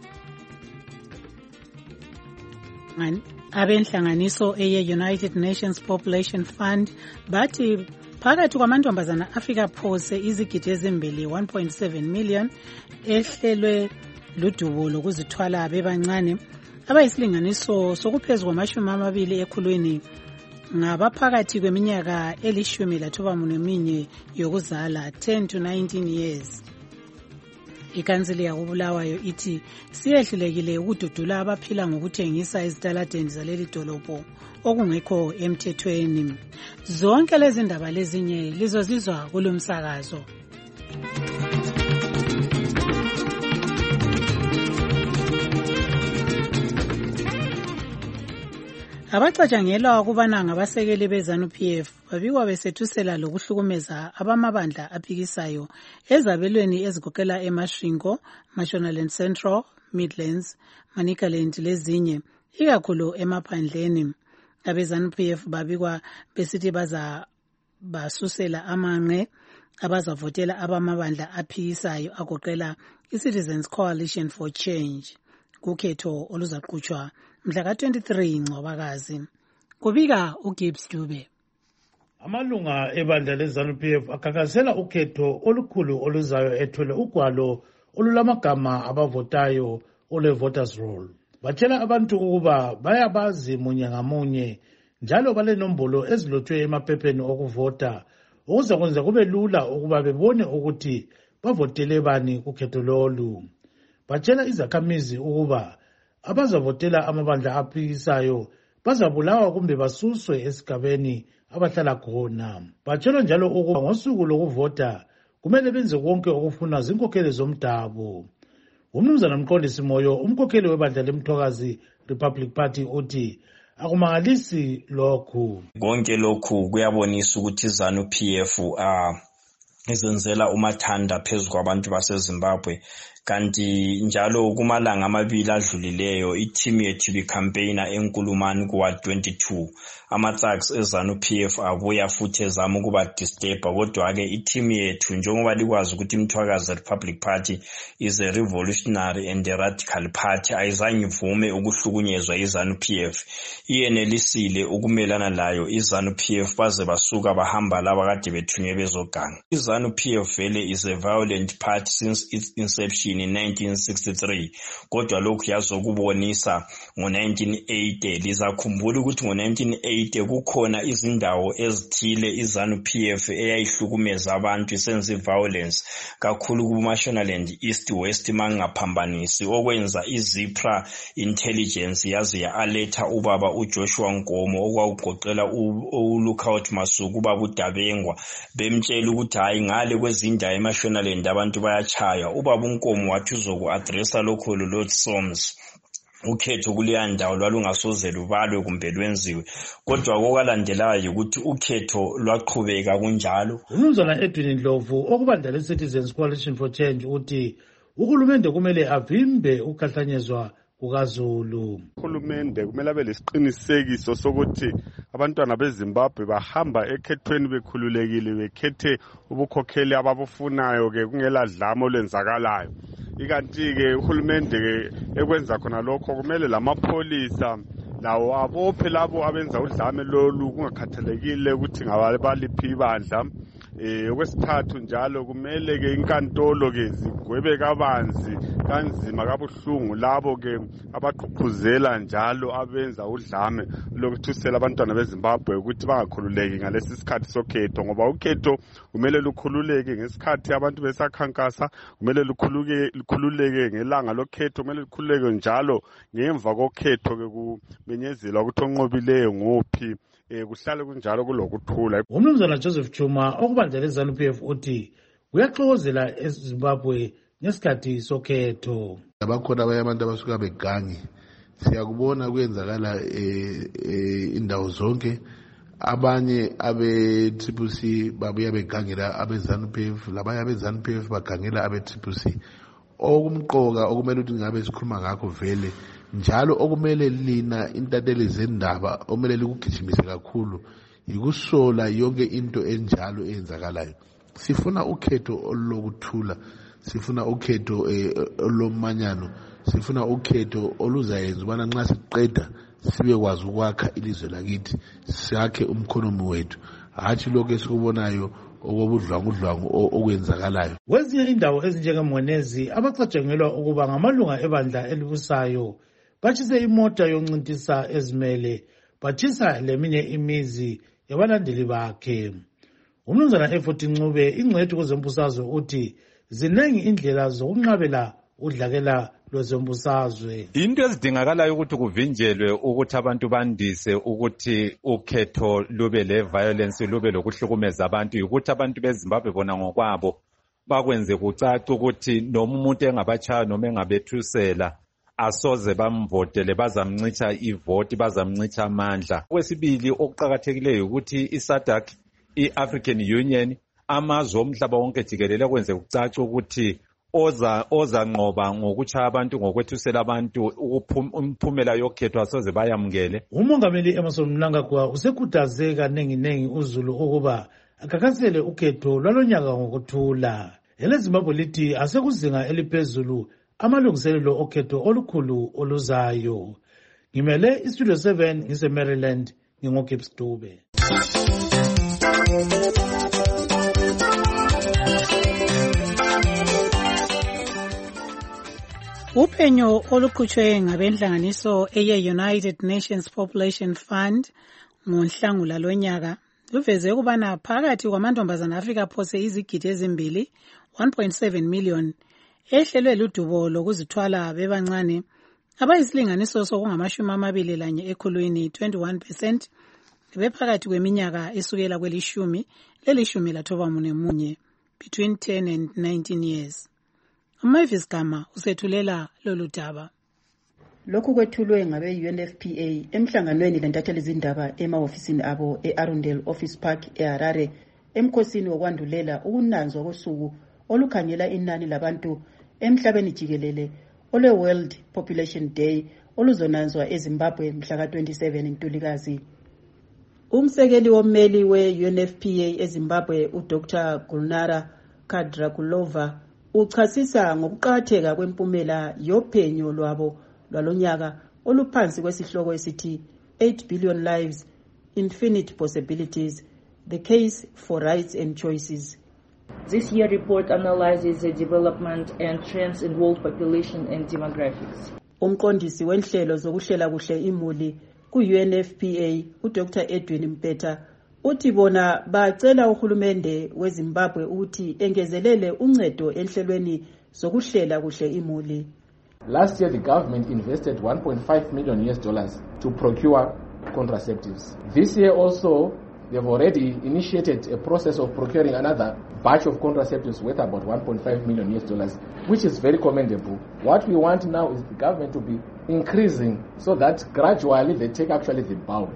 Abenhlanganiso eye-United Nations Population Fund bathi phakathi kwamantombazana afika phose izigidi ezimbili 1.7 million ehlelwe ludubo lokuzithwala bebancane abayisilinganiso sokuphezu kwama-20 ekhulwini ngabaphakathi kweminyaka eli-14 yokuzala 10 to 19 years. Ikansili yakubulawayo ithi siyehlulekile ukududula abaphila ngokuthengisa ezitaladeni zaleli dolobho okungekho emthethweni. Zonke lezi ndaba lezinye lizozizwa kulomsakazo. Abacatshangelwa ukubana ngabasekeli beZANU-PF babikwa besethusela lokuhlukumeza abamabandla aphikisayo ezabelweni ezigoqela eMasvingo, Mashonaland Central, Midlands, Manicaland lezinye, ikakhulu emaphandleni. AbeZANU-PF babikwa besithi basusela amanqe abazavotela abamabandla aphikisayo agoqela iCitizens Coalition for Change kukhetho oluzaqhutshwa mhla ka 23 Ncwabakazi. Kubika uGibbs Dube. Amalunga ebandla leZANU-PF akakasela ukhetho olukhulu oluzayo ethwele ugwalo olulamagama abavotayo ole voters roll. Batshela abantu ukuba bayabazi munye ngamunye njalo bale nombolo ezilotshwe emaphepheni okuvota ukuze kwenza kube lula ukuba bebone ukuthi bavotele bani kukhetho lolu. Batshela izakhamizi ukuba abazavotela amabandla aphikisayo bazabulawa kumbe basuswe esigabeni abahlala khona. Batshela njalo ukuba ngosuku lokuvota kumele benze konke okufuna zinkokheli zomdabu. Umnumzana Mqondisi Moyo, umkhokheli webandla leMthokazi Republic Party, uthi akumangalisi lokhu. Konke lokhu kuyabonisa ukuthi iZANU-PF izenzela umathanda phezu kwabantu baseZimbabwe. Kanti njalo kumalanga amabili adlulileyo i-team yethu bicampeigner eNkulumani kuWard 22. Ama-thugs eZANU-PF abuya futhi ezama ukuba disturba, kodwa-ke i-team yethu njengoba likwazi ukuthi iMthwakazi Republic Party is a revolutionary and a radical party, ayizange ivume ukuhlukunyezwa iZANU-PF. Iyenelisile ukumelana layo iZANU-PF baze basuka bahamba laba kade bethunywe bezoganga. iZANU-PF vele is a violent party since its inception esandleni 1963 kodwa lokhu yazokubonisa ngo-1980. Lizakhumbula ukuthi ngo-1980 kukhona izindawo ezithile iZANU-PF eyayihlukumeza abantu isenze violence kakhulu kuMashonaland East-West mangaphambanisi, okwenza iZIPRA Intelligence yaze ya-aletha ubaba uJoshua Nkomo okwakugoqela uLookout Masuku ubaba uDabengwa, bemtshela ukuthi hayi ngale kwezindawo eMashonaland abantu bayachaya. Ubaba uNkomo wathi uzoku-adressa lokho Lord Soms. Ukhetho kuleya ndawo lwalungasoze lubalwe kumbe lwenziwe, kodwa okwalandelayo ukuthi ukhetho lwaqhubeka kunjalo. Umnumzana Edwin Ndlovu okubandla le-Citizens Coalition for Change uthi uhulumende kumele avimbe ukukhahlanyezwa kukaZulu. Uhulumende kumele abe lesiqinisekiso sokuthi abantwana beZimbabwe bahamba ekhethweni bekhululekile, bekhethe ubukhokheli ababufunayo ke kungela dlamo olwenzakalayo. Ikanti-ke uhulumende ekwenza khona lokho kumele lamapholisa lawo abophe labo abenza udlame lolu kungakhathalekile ukuthi ngabaliphi ibandla. Okwesithathu njalo kumele ke inkantolo ke zigwebe kabanzi kanzima kabuhlungu labo ke abaqhuqhuzela njalo abenza udlame lokuthusela abantwana beZimbabwe ukuthi bangakhululeki ngalesi sikhathi sokhetho, ngoba ukhetho kumele lukhululeke ngesikhathi abantu besakhankasa, kumele lukhululeke ngelanga lokhetho, kumele lukhululeke njalo ngemva kokhetho ke kumenyezelwa ukuthi onqobileyo nguphi. Kuhlale kunjalo kulokuthula. Umnumzana Joseph Chuma okubandla leZANU-PF uthi uyaxokozela eZimbabwe ngesikhathi sokhetho. Abakhona abanye abantu abasuka begangi, siyakubona kuyenzakala indawo zonke. Abanye abe-TCC babuya begangela abe-ZANU-PF, labanye abe-ZANU-PF bagangela abe-TCC. Okumqoka okumele ukuthi ngabe sikhuluma ngakho vele njalo okumele lina intatheli zendaba okumele likugijimise kakhulu yikusola yonke into enjalo eyenzakalayo. Sifuna ukhetho olulokuthula, sifuna ukhetho olomanyano, sifuna ukhetho oluzayenza ubana nxa siqeda sibe kwazi ukwakha ilizwe lakithi, sakhe umkhonomi wethu, hathi lokho esikubonayo okobudlwangudlwangu okwenzakalayo. Kwezinye indawo ezinjengeMonezi abacatshangelwa ukuba ngamalunga ebandla elibusayo batshise imota yoncintisa ezimele, batshisa leminye imizi yabalandeli bakhe. Umnumzana Effort Ncube ingcwethi kwezembusazwe uthi zinengi indlela zokunqabela udlakela lwezembusazwe. Into ezidingakalayo ukuthi kuvinjelwe ukuthi abantu bandise ukuthi ukhetho lube le violence lube lokuhlukumeza abantu, ukuthi abantu beZimbabwe bona ngokwabo bakwenze kucaca ukuthi noma umuntu engabachaya noma engabethusela asoze bamvotele, bazamncitha ivoti, bazamncitha amandla. Okwesibili okuqakathekileyo ukuthi iSADC, i-African Union, amazwe omhlaba wonke jikelele kwenze kucaca ukuthi oza nqoba ngokuchaya abantu ngokwethusela abantu umphumela yokhetho asoze bayamukele. Umongameli Emerson Mnangagwa usekhuthaze kanenginengi uZulu ukuba akakasele ukhetho lwalonyaka ngokuthula. EleZimbabwe lithi asekuzinga eliphezulu amalungiselelo okhetho olukhulu oluzayo. Ngimele iStudio 7 ngise-Maryland, ngingoGibbs Dube. Uphenyo olukhutshwe ngabenhlanganiso eye-United Nations Population Fund ngoNhlangula lonyaka luveze ukubana phakathi kwamantombazana afika phose izigidi ezimbili 1.7 million ehlelwe ludubo lokuzithwala bebancane abayisilinganiso sokungamashumi 21 21% bephakathi kweminyaka esukela kwelishumi lelishumi lathobamunye between 10 and 19 years. Mavis Gama usethulela lolu daba. Lokhu kwethulwe ngabe-UNFPA emhlanganweni lentatheli zindaba emahofisini abo e-Arundel Office Park eHarare emkhosini wokwandulela ukunanzwa kosuku olukhangela inani labantu emhlabeni jikelele ole-World Population Day oluzonanzwa eZimbabwe mhla ka-27 Ntulikazi. Umsekeli wommeli we-UNFPA eZimbabwe uDr. Gulnara Kadrakulova uchasisa ngokuqakatheka kwempumela yophenyo lwabo lwalonyaka oluphansi kwesihloko esithi 8 billion lives, infinite possibilities, the case for rights and choices. This year report analyzes the development and trends in world population and demographics. Umqondisi wenhlelo zokuhlela kuhle imuli ku-UNFPA uDr Edwin Mpeta uthi bona bacela uhulumende weZimbabwe ukuthi engezelele uncedo enhlelweni zokuhlela kuhle imuli. Last year the government invested $1.5 million to procure contraceptives. This year also they've already initiated a process of procuring another batch of contraceptives worth about $1.5 million, which is very commendable. What we want now is the government to be increasing so that gradually they take actually the bulk.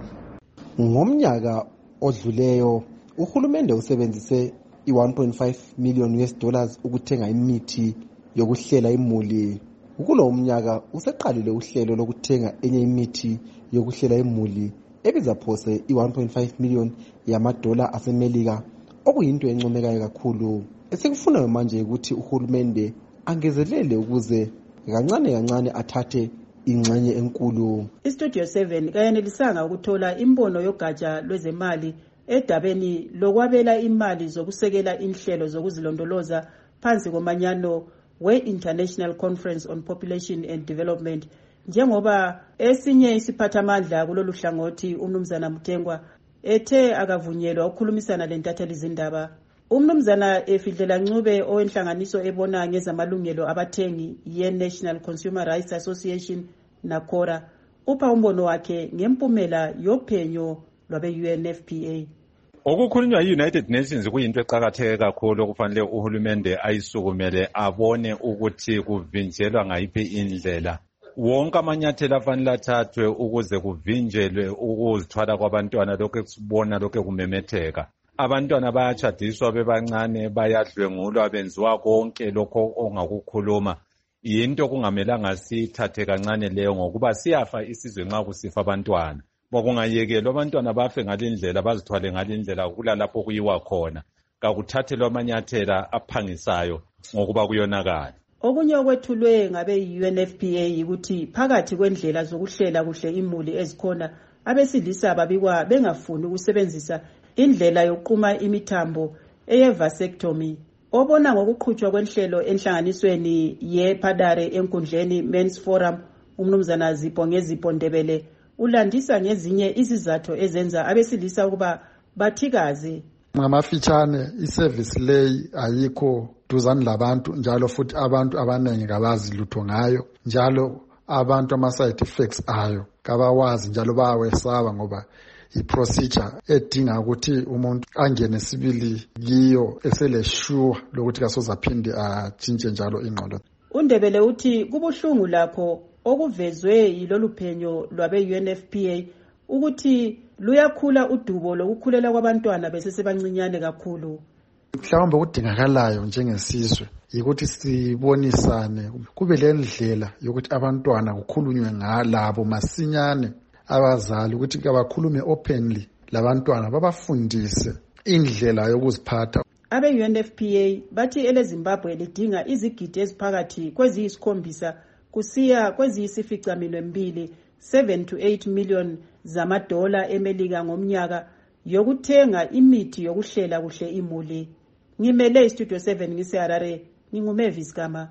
Ngomnyaka odluleyo uhulumende usebenzise i$1.5 million ukuthenga imithi yokuhlela imuli. Kulo umnyaka useqalile uhlelo lokuthenga enye imithi yokuhlela imuli ebiza phose i$1.5 million yamadola asemelika, okuyinto encomekayo kakhulu. Esikufunayo manje ukuthi uhulumende angezelele ukuze kancane athathe ingxenye enkulu. Istudio 7 kayenelisanga ukuthola imbono yogatsha lwezemali edabeni lokwabela imali zokusekela inhlelo zokuzilondoloza phansi komanyano we-International Conference on Population and Development, njengoba esinye isiphathamandla kulolu hlangothi uMnumzana Mthengwa ethe akavunyelwa ukukhulumisana lentatheli zindaba. Umnumzana Efidlela Ncube owenhlanganiso ebona ngezamalungelo abathengi ye-National Consumer Rights Association NACORA upha umbono wakhe ngempumela yophenyo lwabe-UNFPA. Okukhulunywa yi-United Nations kuyinto eqakatheke kakhulu okufanele uhulumende ayisukumele abone ukuthi kuvinjelwa ngayiphi indlela. Wonke amanyathelo afanele athathwe ukuze kuvinjelwe ukuzithwala kwabantwana, lokho ekusibona lokho kumemetheka. Abantwana bayatshadiswa bebancane, bayadlwengulwa, benziwa konke lokho ongakukhuluma. Yinto kungamelanga sithathe kancane leyo ngokuba siyafa isizwe nxa kusifa abantwana. Bokungayekelwa abantwana bafe ngalindlela, bazithwale ngalindlela kula lapho kuyiwa khona. Kakuthathelwa amanyathela aphangisayo ngokuba kuyonakala. Okunye okwethulwe ngabe-UNFPA ukuthi phakathi kwendlela zokuhlela kuhle imuli ezikhona, abesilisa babikwa bengafuni ukusebenzisa indlela yokuquma imithambo eye-vasectomy. Obona ngokuqhutshwa kwenhlelo enhlanganisweni ye-Padare enkundleni Men's Forum, uMnumzana Zipho Ndebele ulandisa ngezinye izizathu ezenza abesilisa ukuba bathikaze. Ngamafitshane iservice leyi ayikho duzane labantu, njalo futhi abantu abanengi kabazi lutho ngayo, njalo abantu ama-side effects ayo kabawazi njalo bayawesaba ngoba i-procedure edinga ukuthi umuntu angene sibili kiyo eselesure lokuthi kasoze aphinde atshintshe njalo ingqondo. uNdebele uthi kubuhlungu lapho okuvezwe yilolu phenyo lwabe-UNFPA ukuthi luyakhula udubo lokukhulela kwabantwana besesebancinyane kakhulu. Mhlawumbe kudingakalayo njengesizwe yikuthi sibonisane, kube le ndlela yokuthi abantwana kukhulunywe ngalabo masinyane, abazali ukuthi kabakhulume openly labantwana, babafundise indlela yokuziphatha. Abe-UNFPA bathi eleZimbabwe lidinga izigidi eziphakathi kweziyisikhombisa kusiya kweziyisificaminwembili 7 to 8 million zamadola emelika ngomnyaka yokuthenga imithi yokuhlela kuhle imuli. Ngimele iStudio 7 ngiseHarare, nginguMavis Gama.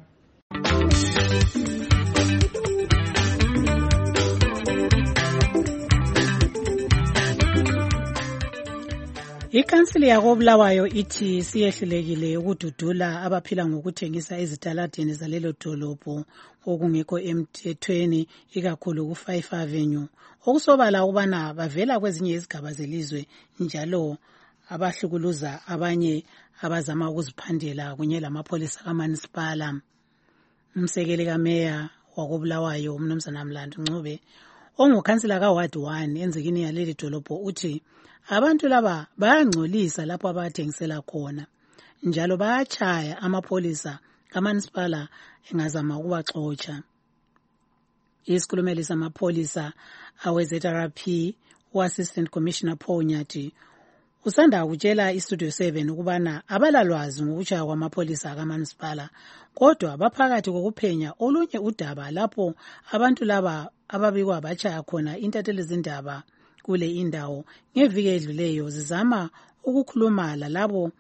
Ikhansili yakoBulawayo ithi siyehlulekile ukududula abaphila ngokuthengisa ezitaladini zalelo dolobho okungekho emthethweni, ikakhulu ku5 Avenue. Okusobala ukubana bavela kwezinye izigaba zelizwe njalo abahlukuluza abanye abazama ukuziphandela kunye lamapholisa kaManisipala. Umsekeli kameya wakoBulawayo uMnumzana Mlandu Ncube ongukhansila kaWard 1 enzikini yaleli dolobho uthi abantu laba bayangcolisa lapho abathengisela khona, njalo bayachaya amapholisa kaManisipala engazama ukubaxotsha. Isikhulumeli samapholisa awe-ZRP u-Assistant Commissioner Paul Nyati usanda kutshela iStudio 7 ukubana abalalwazi ngokuchaya kwamapholisa kaManisipala, kodwa baphakathi kokuphenya olunye udaba lapho abantu laba ababikwa bachaya khona intatheli zindaba kule indawo ngeviki edluleyo zizama ukukhuluma lalabo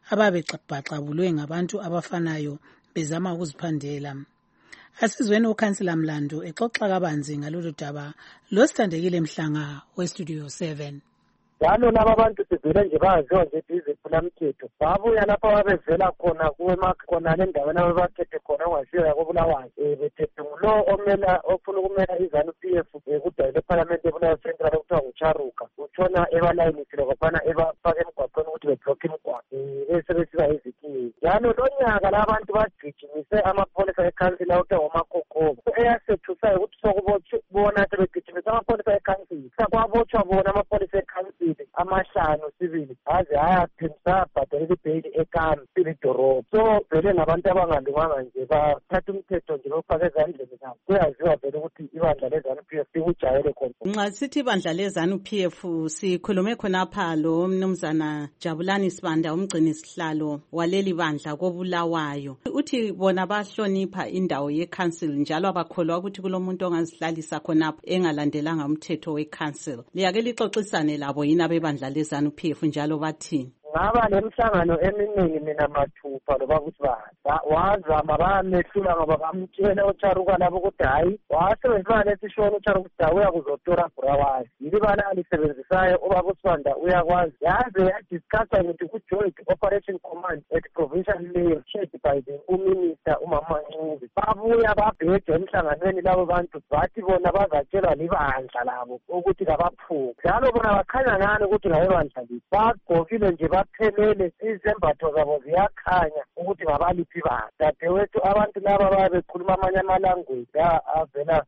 ababexabhaxabulwe ngabantu abafanayo bezama ukuziphandela. Asizweni ukhansila Mlando exoxa kabanzi ngalolu daba loSithandekile Mhlanga weStudio 7. Njalo laba bantu sivele nje baziwa nje iziphula-mthetho babuya lapho ababevela khona khona endaweni ababakhethe khona ongasiyo yakobulawayo bethethe ngulo ofuna ukumela iZANU-PF kudayile ephalamende eBulawayo Central okuthiwa nguCharuka utshona ebalayinisile kwaphana ebafaka emgwaqweni ukuthi beblokhe imigwaqo besebesiba izikingi. Njalo lo nyaka labantu bagijimise amapholisa ekhansila okuthiwa nguMakokobo eyasethusayo ukuthi sokubona sebegijimise amapholisa ekhansila kwabotshwa bona amapholisa ekhansila amahlanu sibili aze ayaphimisa bhadalela ibheyili eKami idorobha. So vele ngabantu abangalunganga nje bathatha umthetho nje bawufake ezandleni zabo. Kuyaziwa vele ukuthi ibandla leZANU-PF likujayele khona. Nxa sithi ibandla leZANU-PF sikhulume khonapha lo mnumzana Jabulani Sibanda umgcini sihlalo waleli bandla koBulawayo. Uthi bona bahlonipha indawo yeCouncil njalo abakholwa ukuthi kulomuntu ongazihlalisa khonapha engalandelanga umthetho weCouncil. Liyake lixoxisane labo yini abebandla leZANU-PF njalo bathini? Ngaba lemhlangano eminingi mina mathupha loba kusibanda wazama bamehlula ngoba bamtshela uCharuka lapho ukuthi hayi wasebenzisa lesishona uCharuka ukuthi uyakuzotora Bulawayo yili bana alisebenzisayo ubaba uSibanda uyakwazi yaze yadiscussa ngithi ku-Joint Operation Command at Provincial Level chaired by the Minister uMama Ncube babuya babheja emhlanganweni labo bantu bathi bona bazatshelwa libandla labo ukuthi kabaphuke njalo bona bakhanya ngani ukuthi ngabebandla lithi bagqokile nje baphelele izembatho zabo ziyakhanya ukuthi ngabaliphi ibandla. Dadewethu abantu laba babekhuluma amanye amalanguage avela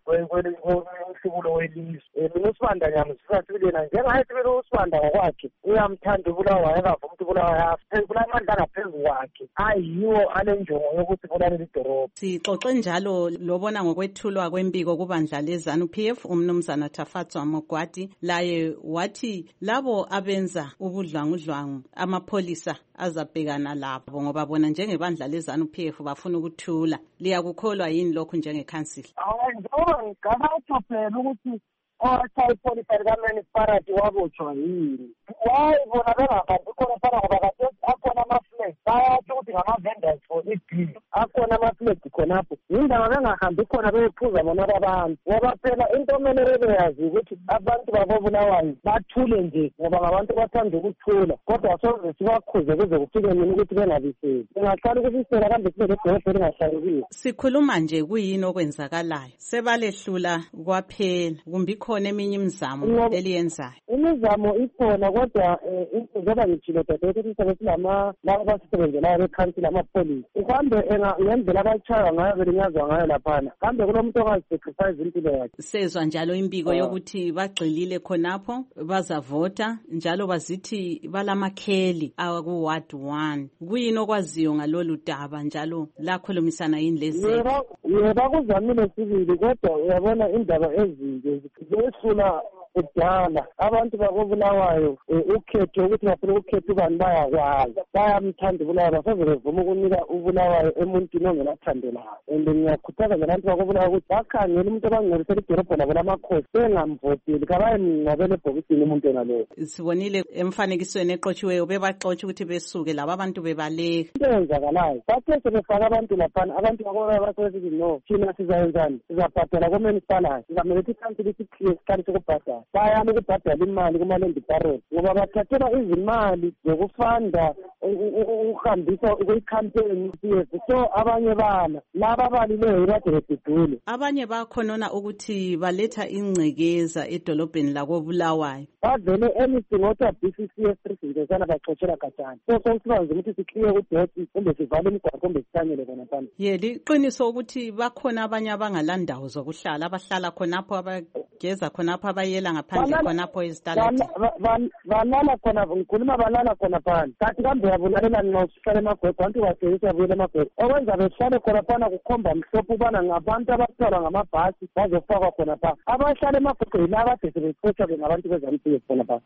umhlubulo welizwe. Mina uSibanda ngiyamzisa sibili yena njengaye sibili uSibanda ngokwakhe uyamthanda uBulawayo akavuma ukuthi uBulawayo afe kulamandla ngaphezu kwakhe ayiwo alenjongo yokuthi bulalele idorobha. Sixoxe njalo lobona ngokwethulwa kwembiko kubandla leZANU-PF umnumzana Tafatswa Mogwadi laye wathi labo abenza ubudlwangudlwangu amapholisa azabhekana labo ngoba bona njengebandla leZANU-PF bafuna ukuthula. Liyakukholwa yini lokhu njengekhansila? Njengoba ngikabatsho phela ukuthi owatshaya ipholisa likaMunicipality wabotshwa yini wayibona bengahambi khona phana ngoba kade akhona ama-flag bayatsho ukuthi ngama-vendors for i-bill akhona ama-flag khonapho yindaba bengahambi khona beyephuza bona babantu ngoba phela into omele bebeyazi ukuthi abantu bakoBulawayo bathule nje ngoba ngabantu bathanda ukuthula kodwa soze sibakhuze kuze kufike nini ukuthi bengabiseli singahlala ukubisela kambe sibe ledolobho elingahlalukiyo. Sikhuluma nje kuyini okwenzakalayo sebalehlula kwaphela kumbe ikhona eminye imizamo eliyenzayo? Imizamo ikhona kodwa njengoba ngitshilo dadewethu ukuthi sibe silama laba basisebenzelayo bekhansila amapholisa uhambe ngendlela abatshaya ngayo belinyazwa ngayo laphana kambe kulomuntu ongazisacrifice impilo yakhe. Sezwa njalo imbiko yokuthi bagxilile khonapho bazavota njalo bazithi balamakheli aku-Ward 1 kuyini okwaziyo ngalolu daba njalo lakhulumisana yini lezi? Yebo kuzamile sibili kodwa uyabona indaba ezinje zehlula kudala abantu bakoBulawayo ukhetho ukuthi bafuna ukukhetha ubani bayakwazi bayamthanda uBulawayo basoze bevuma ukunika uBulawayo emuntwini ongelathandelayo and ngiyakhuthaza nabantu bakoBulawayo ukuthi bakhangele umuntu abangcolisela idorobho labo lamakhosi bengamvoteli kabayemngcwabele ebhokisini umuntu enaloyo. Sibonile emfanekisweni eqotshiweyo bebaxotsha ukuthi besuke laba abantu bebaleka. Into eyenzakalayo bathe sebefaka abantu laphana abantu bakoBulawayo basebesithi no thina sizayenzani sizabhadala koMunicipality sizamele ukuthi ikhansila isikhile isikali sokubhadala bayani ukubhadala imali kuma-land parade ngoba bathathela izimali zokufanda ukuhambisa kuyikhampeni so abanye bana laba abalileyo kade bedudule. Abanye bakhonona ukuthi baletha ingcekeza edolobheni lakoBulawayo bavele anything othiwa BCCS 3 baxotshela katshana so sokusiba nzima ukuthi sikliye udoti kumbe sivale imigwaqo kumbe sihlanyele khona phana. Liqiniso ukuthi bakhona abanye abangalandawo zokuhlala abahlala khonapho abageza khonapho abayela ngaphandle khonapho ezitaladini balala khona ngikhuluma balala khona phana kathi kambe uyabulalela nxa usihlala emagwegwe abantu bathengisa abuyela emagwegwe okwenza behlale khona phana kukhomba mhlophe ubana ngabantu abathwalwa ngamabhasi bazofakwa khona phana abahlala emagwegwe yilaba kade sebexotshwa ngabantu beZANU-PF khona phana.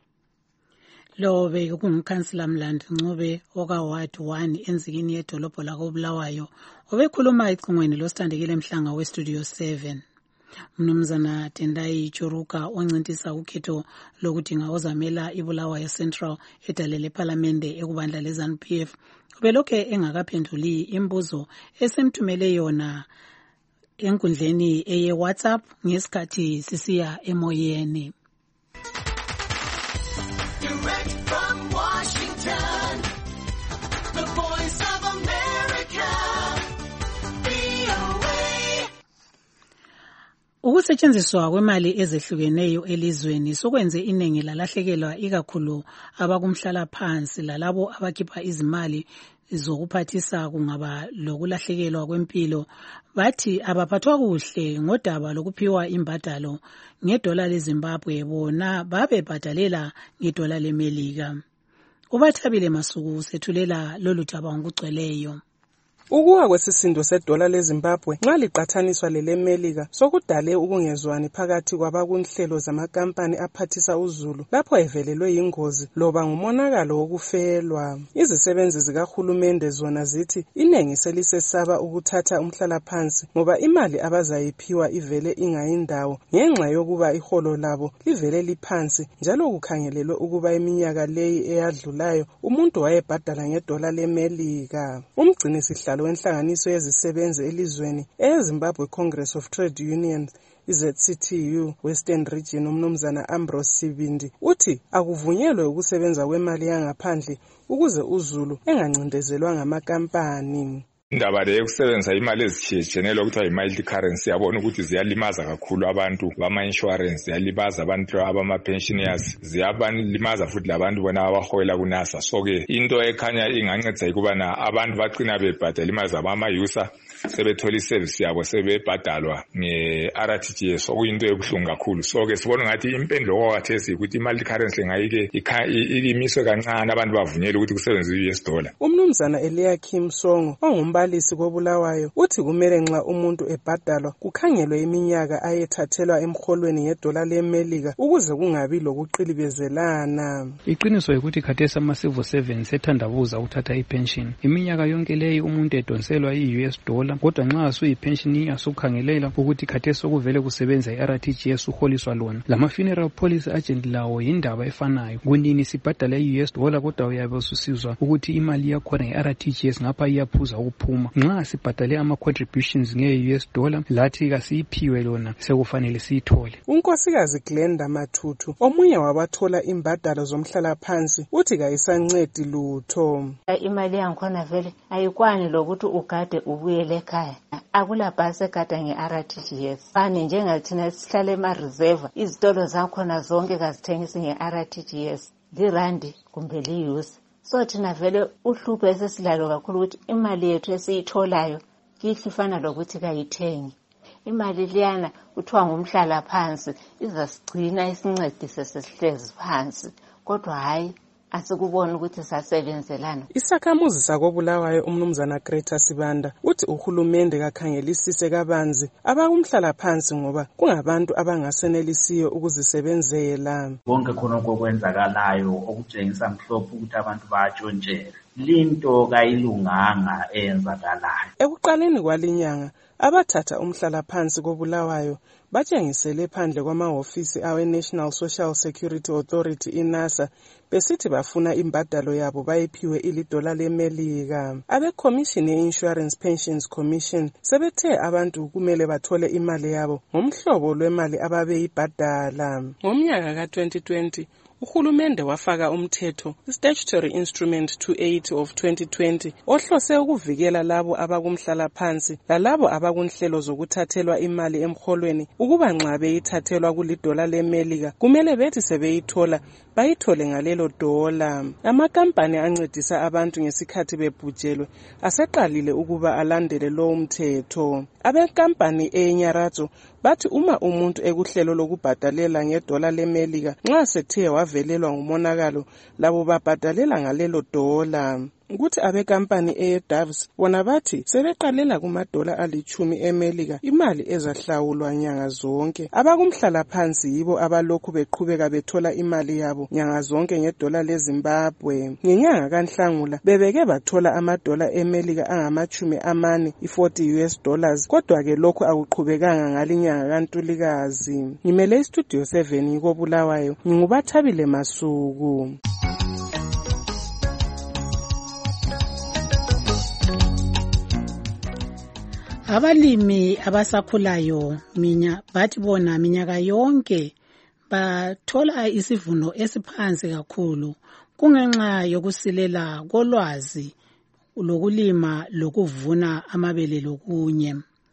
Lo bekungumkhansila Mlando Ncube oka-Ward 1 enzikini yedolobho lakoBulawayo obekhuluma ecingweni loSithandekile Mhlanga weStudio 7. Mnumzana Tendai Choruka oncintisa ukhetho lokudinga ozamela iBulawayo Central edalele ePhalamende ekubandla leZANU-PF ubelokhe engakaphenduli imbuzo esemthumele yona enkundleni eye WhatsApp ngesikhathi sisiya emoyeni. Direct from Washington, the Voice of America, VOA. Ukusetshenziswa kwemali ezehlukeneyo elizweni sokwenze iningi lalahlekelwa ikakhulu abakumhlala phansi lalabo abakhipha izimali zokuphathisa kungaba lokulahlekelwa kwempilo. Bathi abaphathwa kuhle ngodaba lokuphiwa imbadalo ngedola leZimbabwe bona babebhadalela ngedola leMelika. Ubathabile Masuku sethulela lolu thaba ngokugcweleyo. Ukuwa kwesisindo sedola leZimbabwe nxa liqathaniswa leleMelika sokudale ukungezwani phakathi kwabakunhlelo zamakampani aphathisa uzulu lapho evelelwe yingozi loba ngumonakalo wokufelwa. Izisebenzi zikahulumende zona zithi inengi selisesaba ukuthatha umhlalaphansi ngoba imali abazayiphiwa ivele ingayindawo ngenxa yokuba iholo labo livele liphansi njalo kukhangelelwe ukuba iminyaka leyi eyadlulayo umuntu wayebhadala ngedola leMelika. Umgcinisihlalo wenhlanganiso yezisebenzi elizweni eZimbabwe Congress of Trade Unions iZCTU Western Region umnumzana Ambrose Sibindi uthi akuvunyelwe ukusebenza kwemali yangaphandle ukuze uzulu engancindezelwa ngamakampani. Indaba le yokusebenzisa imali ezitshiyetshiyeneyo lokuthiwa yi-multi-currency yabona ukuthi ziyalimaza kakhulu abantu bama-insurance, ziyalimaza abantu abama-pensioners, ziyabalimaza futhi labantu bona abaholela kunasa. So-ke into ekhanya ingancedisa ukubana abantu baqina bebhadala imali zabama-user sebethola iservice yabo sebebhadalwa nge-RTGS okuyinto ebuhlungu kakhulu. So-ke sibona ngathi impendulo kwakhathesi ukuthi i-multi-currency ngayike imiswe kancane abantu bavunyelwe ukuthi kusebenziswe i-US dollar. Umnumzana Eliakim Songo umbalisi koBulawayo uthi kumele nxa umuntu ebhadalwa kukhangelwe iminyaka ayethathelwa emholweni ngedola leMelika ukuze kungabi lokuqilibezelana. Iqiniso ukuthi khathesi ama-civil servants ethandabuza ukuthatha ipension iminyaka yonke leyi umuntu edonselwa i-US dollar kodwa nxa suyi-pension asukhangelela ukuthi khathesi okuvele kusebenza i-RTGS uholiswa lona. Lama-funeral policy agent lawo yindaba efanayo kunini sibhadala i-US dollar kodwa uyabe ususizwa ukuthi imali yakhona i-RTGS ngapha iyaphuza ukuphuma. Nxa sibhadale ama-contributions nge-US dollar lathi kasiyiphiwe lona sekufanele siyithole. Unkosikazi Glenda Mathutu omunye wabathola imbadalo zomhlalaphansi uthi kayisancedi lutho. Imali yankhona vele ayikwani lokuthi ugade ubuyele ekhaya. Akula bhasi egada nge-RTGS. Fani njengathina sihlale ema-reserve izitolo zakhona zonke kazithengisi nge-RTGS lirandi kumbe liyusi. So thina vele uhlupho esesilalo kakhulu ukuthi imali yethu esiyitholayo kifana lokuthi kayithengi. Imali liyana kuthiwa ngumhlala phansi izasigcina isincedise sesihlezi phansi kodwa hayi asikubona ukuthi sasebenzelana. Isakhamuzi sakoBulawayo umnumzana Greta Sibanda uthi uhulumende kakhangelisise kabanzi abakumhlala phansi ngoba kungabantu abangasenelisiyo ukuzisebenzela. Konke khona okwenzakalayo okutshengisa mhlophe ukuthi abantu batshontshela. Linto kayilunganga eyenzakalayo. Ekuqaleni kwalinyanga abathatha umhlala phansi koBulawayo batshengisele phandle kwamahofisi awe-National Social Security Authority iNASA besithi bafuna imbadalo yabo bayiphiwe ilidola leMelika. Abe-Commission ye-Insurance Pensions Commission sebethe abantu kumele bathole imali yabo ngomhlobo lwemali ababeyibhadala. Ngomnyaka ka-2020 uhulumende wafaka umthetho Statutory Instrument 28 of 2020 ohlose ukuvikela labo abakumhlala phansi lalabo abakunhlelo zokuthathelwa imali emholweni ukuba nxa beyithathelwa kulidola leMelika kumele bethi sebeyithola bayithole ngalelo dola. Amakampani ancedisa abantu ngesikhathi bebhujelwe aseqalile ukuba alandele lo umthetho. Abekampani eNyaratho bathi uma umuntu ekuhlelo lokubhadalela ngedola leMelika nxa sethe wavelelwa ngumonakalo labo babhadalela ngalelo dola. Kuthi abekampani eDoves bona bathi sebeqalela kumadola ali-10 eMelika imali ezahlawulwa nyanga zonke. Abakumhlala phansi yibo abalokhu beqhubeka bethola imali yabo nyanga zonke ngedola leZimbabwe. Ngenyanga kaNhlangula bebeke bathola amadola eMelika angama-40 $40, kodwa ke lokhu akuqhubekanga ngalinyanga kaNtulikazi. Ngimele iStudio 7 koBulawayo, nginguBathabile Masuku. Abalimi abasakhulayo bathi bona minyaka yonke bathola isivuno esiphansi kakhulu kungenxa yokusilela kolwazi lokulima lokuvuna amabele lokunye.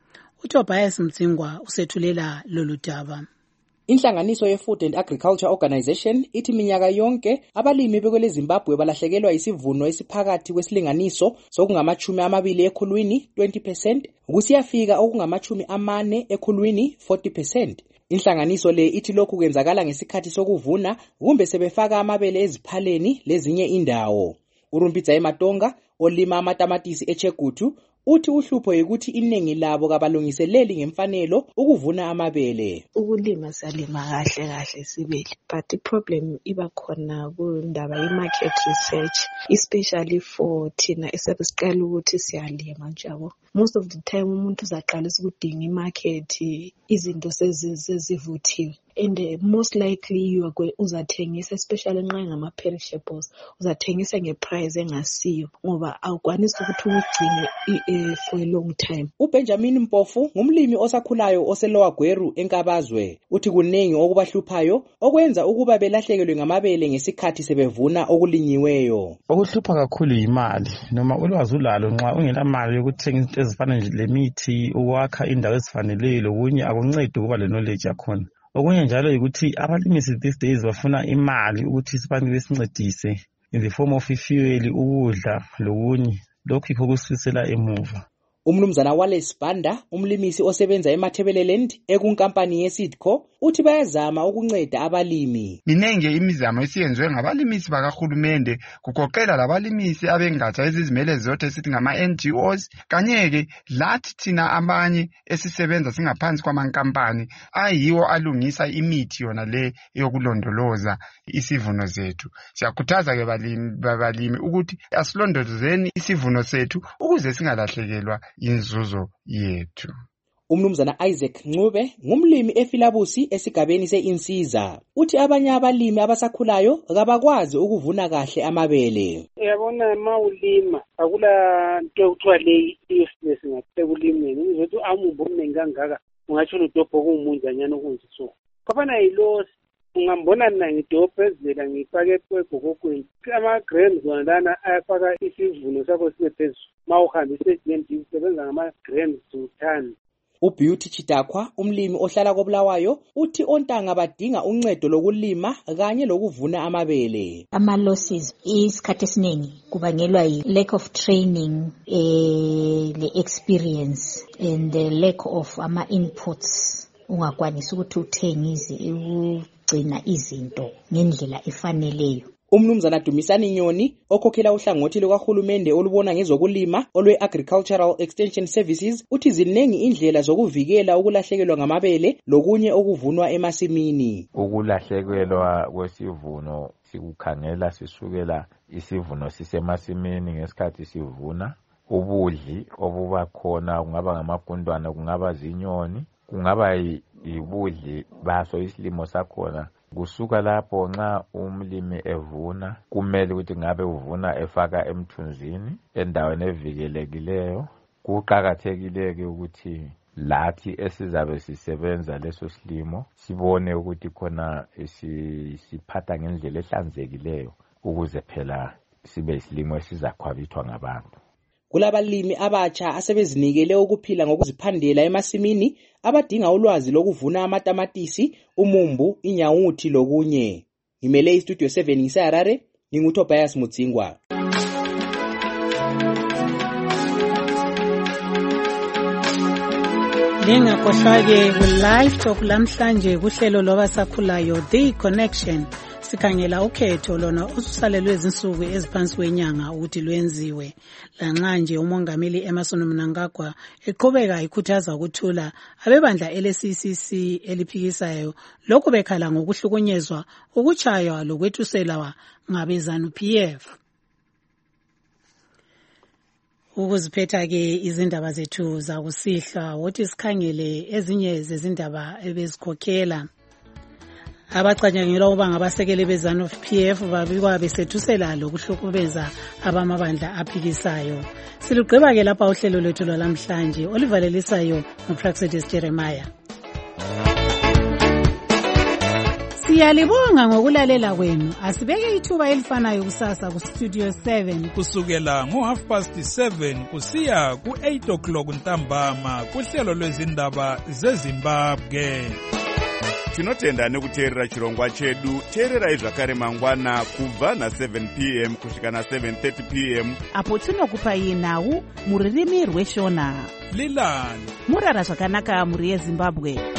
uTobias Mtsingwa usethulela lolu daba. Inhlanganiso ye-Food and Agriculture Organization ithi minyaka yonke abalimi bekwele Zimbabwe balahlekelwa isivuno esiphakathi kwesilinganiso sokungama-20 ekhulwini 20% kusiyafika okungama-40 ekhulwini 40%. Inhlanganiso le ithi lokhu kwenzakala ngesikhathi sokuvuna kumbe sebefaka amabele eziphaleni lezinye indawo. uRumpitsa Matonga olima amatamatisi eChegutu uthi uhlupho yikuthi iningi labo kabalungiseleli ngemfanelo ukuvuna amabele. Ukulima salima kahle sibili, but the problem iba khona kundaba ye-market research, especially for thina esesiqala ukuthi siyalima njalo. Most of the time umuntu uzaqalisa ukudinga imarket, izinto sezivuthiwe. And most likely uzathengisa, especially nxa ngama-perishables, uzathengisa ngeprice engasiyo ngoba awukwanisi ukuthi ugcine for a long time. uBenjamin Mpofu ngumlimi osakhulayo oseLower Gweru eNkabazwe uthi kuningi okubahluphayo okwenza ukuba belahlekelwe ngamabele ngesikhathi sebevuna okulinyiweyo. Okuhlupha kakhulu imali, noma ulwazi ulalo nxa ungenamali yokuthenga izinto ezifana lemithi, ukwakha indawo ezifaneleyo lokunye akuncedi ukuba le knowledge yakhona. Okunye njalo yikuthi abalimisi these days bafuna imali ukuthi sibanike besincedise in the form of fuel, ukudla lokunye. Lokhu yikho kusisela emuva. Umnumzana Wallace Banda, umlimisi osebenza eMathebeleland ekunkampani yeSeedco, uthi bayazama ukunceda abalimi. Minenge imizamo esiyenziwe ngabalimisi bakahulumende kugoqela labalimisi abengatsha ezizimele zodwa esithi ngama-NGOs kanye-ke lathi thina abanye esisebenza singaphansi kwamankampani ayiwo alungisa imithi yona le yokulondoloza isivuno sethu. Siyakhuthaza-ke balimi ukuthi asilondolozeni isivuno sethu ukuze singalahlekelwa inzuzo yethu. Umnumzana Isaac Ncube ngumlimi eFilabusi esigabeni seInsiza. Uthi abanye abalimi abasakhulayo kabakwazi ukuvuna kahle amabele. Uyabona mawulima akula nto kuthiwa le useless ngakulimeni. Uzothi amumbo omningi kangaka ungatsho udobho kumunjanyana okunziso. Kafana yiloss ungambona mina ngidobho ezivela ngifake kwegokogweni. Ama-grains wona lana ayafaka isivuno sakho sibe phezulu. Mawuhambise esendlini usebenza ngama-grains to ton. uBeauty Chidakwa umlimi ohlala koBulawayo uthi ontanga badinga uncedo lokulima kanye lokuvuna amabele. Ama-losses isikhathi esiningi kubangelwa yi-lack of training, le-experience and the lack of ama-inputs. Ungakwanisi ukuthi ugcina izinto ngendlela efaneleyo. Umnumzana Dumisani Nyoni okhokhela uhlangothi lukahulumende olubona ngezokulima olwe-Agricultural Extension Services uthi zinengi indlela zokuvikela ukulahlekelwa ngamabele lokunye okuvunwa emasimini. Ukulahlekelwa kwesivuno sikukhangela sisukela isivuno sisemasimini ngesikhathi sivuna. Ubudli obuba khona kungaba ngamagundwana, kungaba zinyoni, kungaba yibudli baso isilimo sakhona. Kusuka lapho nxa umlimi evuna kumele ukuthi ngabe uvuna efaka emthunzini endaweni evikelekileyo. Kuqakathekile ukuthi lathi esizabe sisebenza leso silimo sibone ukuthi khona siphatha ngendlela ehlanzekileyo ukuze phela sibe isilimo esizakhwabithwa ngabantu. Kulabalimi abatsha asebezinikele ukuphila ngokuziphandela emasimini abadinga ulwazi lokuvuna amatamatisi, umumbu, inyawuthi lokunye. Ngimele iStudio 7 ngiseHarare, nginguTobias Mutsingwa. Lingakhohlwa-ke ku-live talk lamhlanje kuhlelo lwabasakhulayo The Connection. sikhangela ukhetho lona osusalelwe izinsuku eziphansi kwenyanga ukuthi lwenziwe. Lanxa nje umongameli Emmerson Mnangagwa eqhubeka ikhuthaza ukuthula abebandla LCCC eliphikisayo lokhu bekhala ngokuhlukunyezwa ukuchaywa lokwethuselwa ngabezanu PF. Ukuziphetha ke izindaba zethu zakusihla wothi sikhangele ezinye zezindaba ebezikhokhela. Abacanyanyelwa ukuba ngabasekeli bezanu PF babikwa besethusela lokuhlukubeza abamabandla aphikisayo. Silugqiba ke lapha uhlelo lwethu lwalamhlanje olivalelisayo nguPraxedis Jeremiah. Siyalibonga ngokulalela kwenu. Asibeke ithuba elifanayo kusasa ku Studio 7 kusukela ngo7:30 kusiya ku8:00 ntambama kuhlelo lwezindaba zeZimbabwe. Tinotenda nekuteerera chirongwa chedu. Teererai zvakare mangwana kubva na7 p.m. kusvika na7:30 p.m. apo tinokupai nhau muririmi rweshona. Lilani murara zvakanaka muri yeZimbabwe.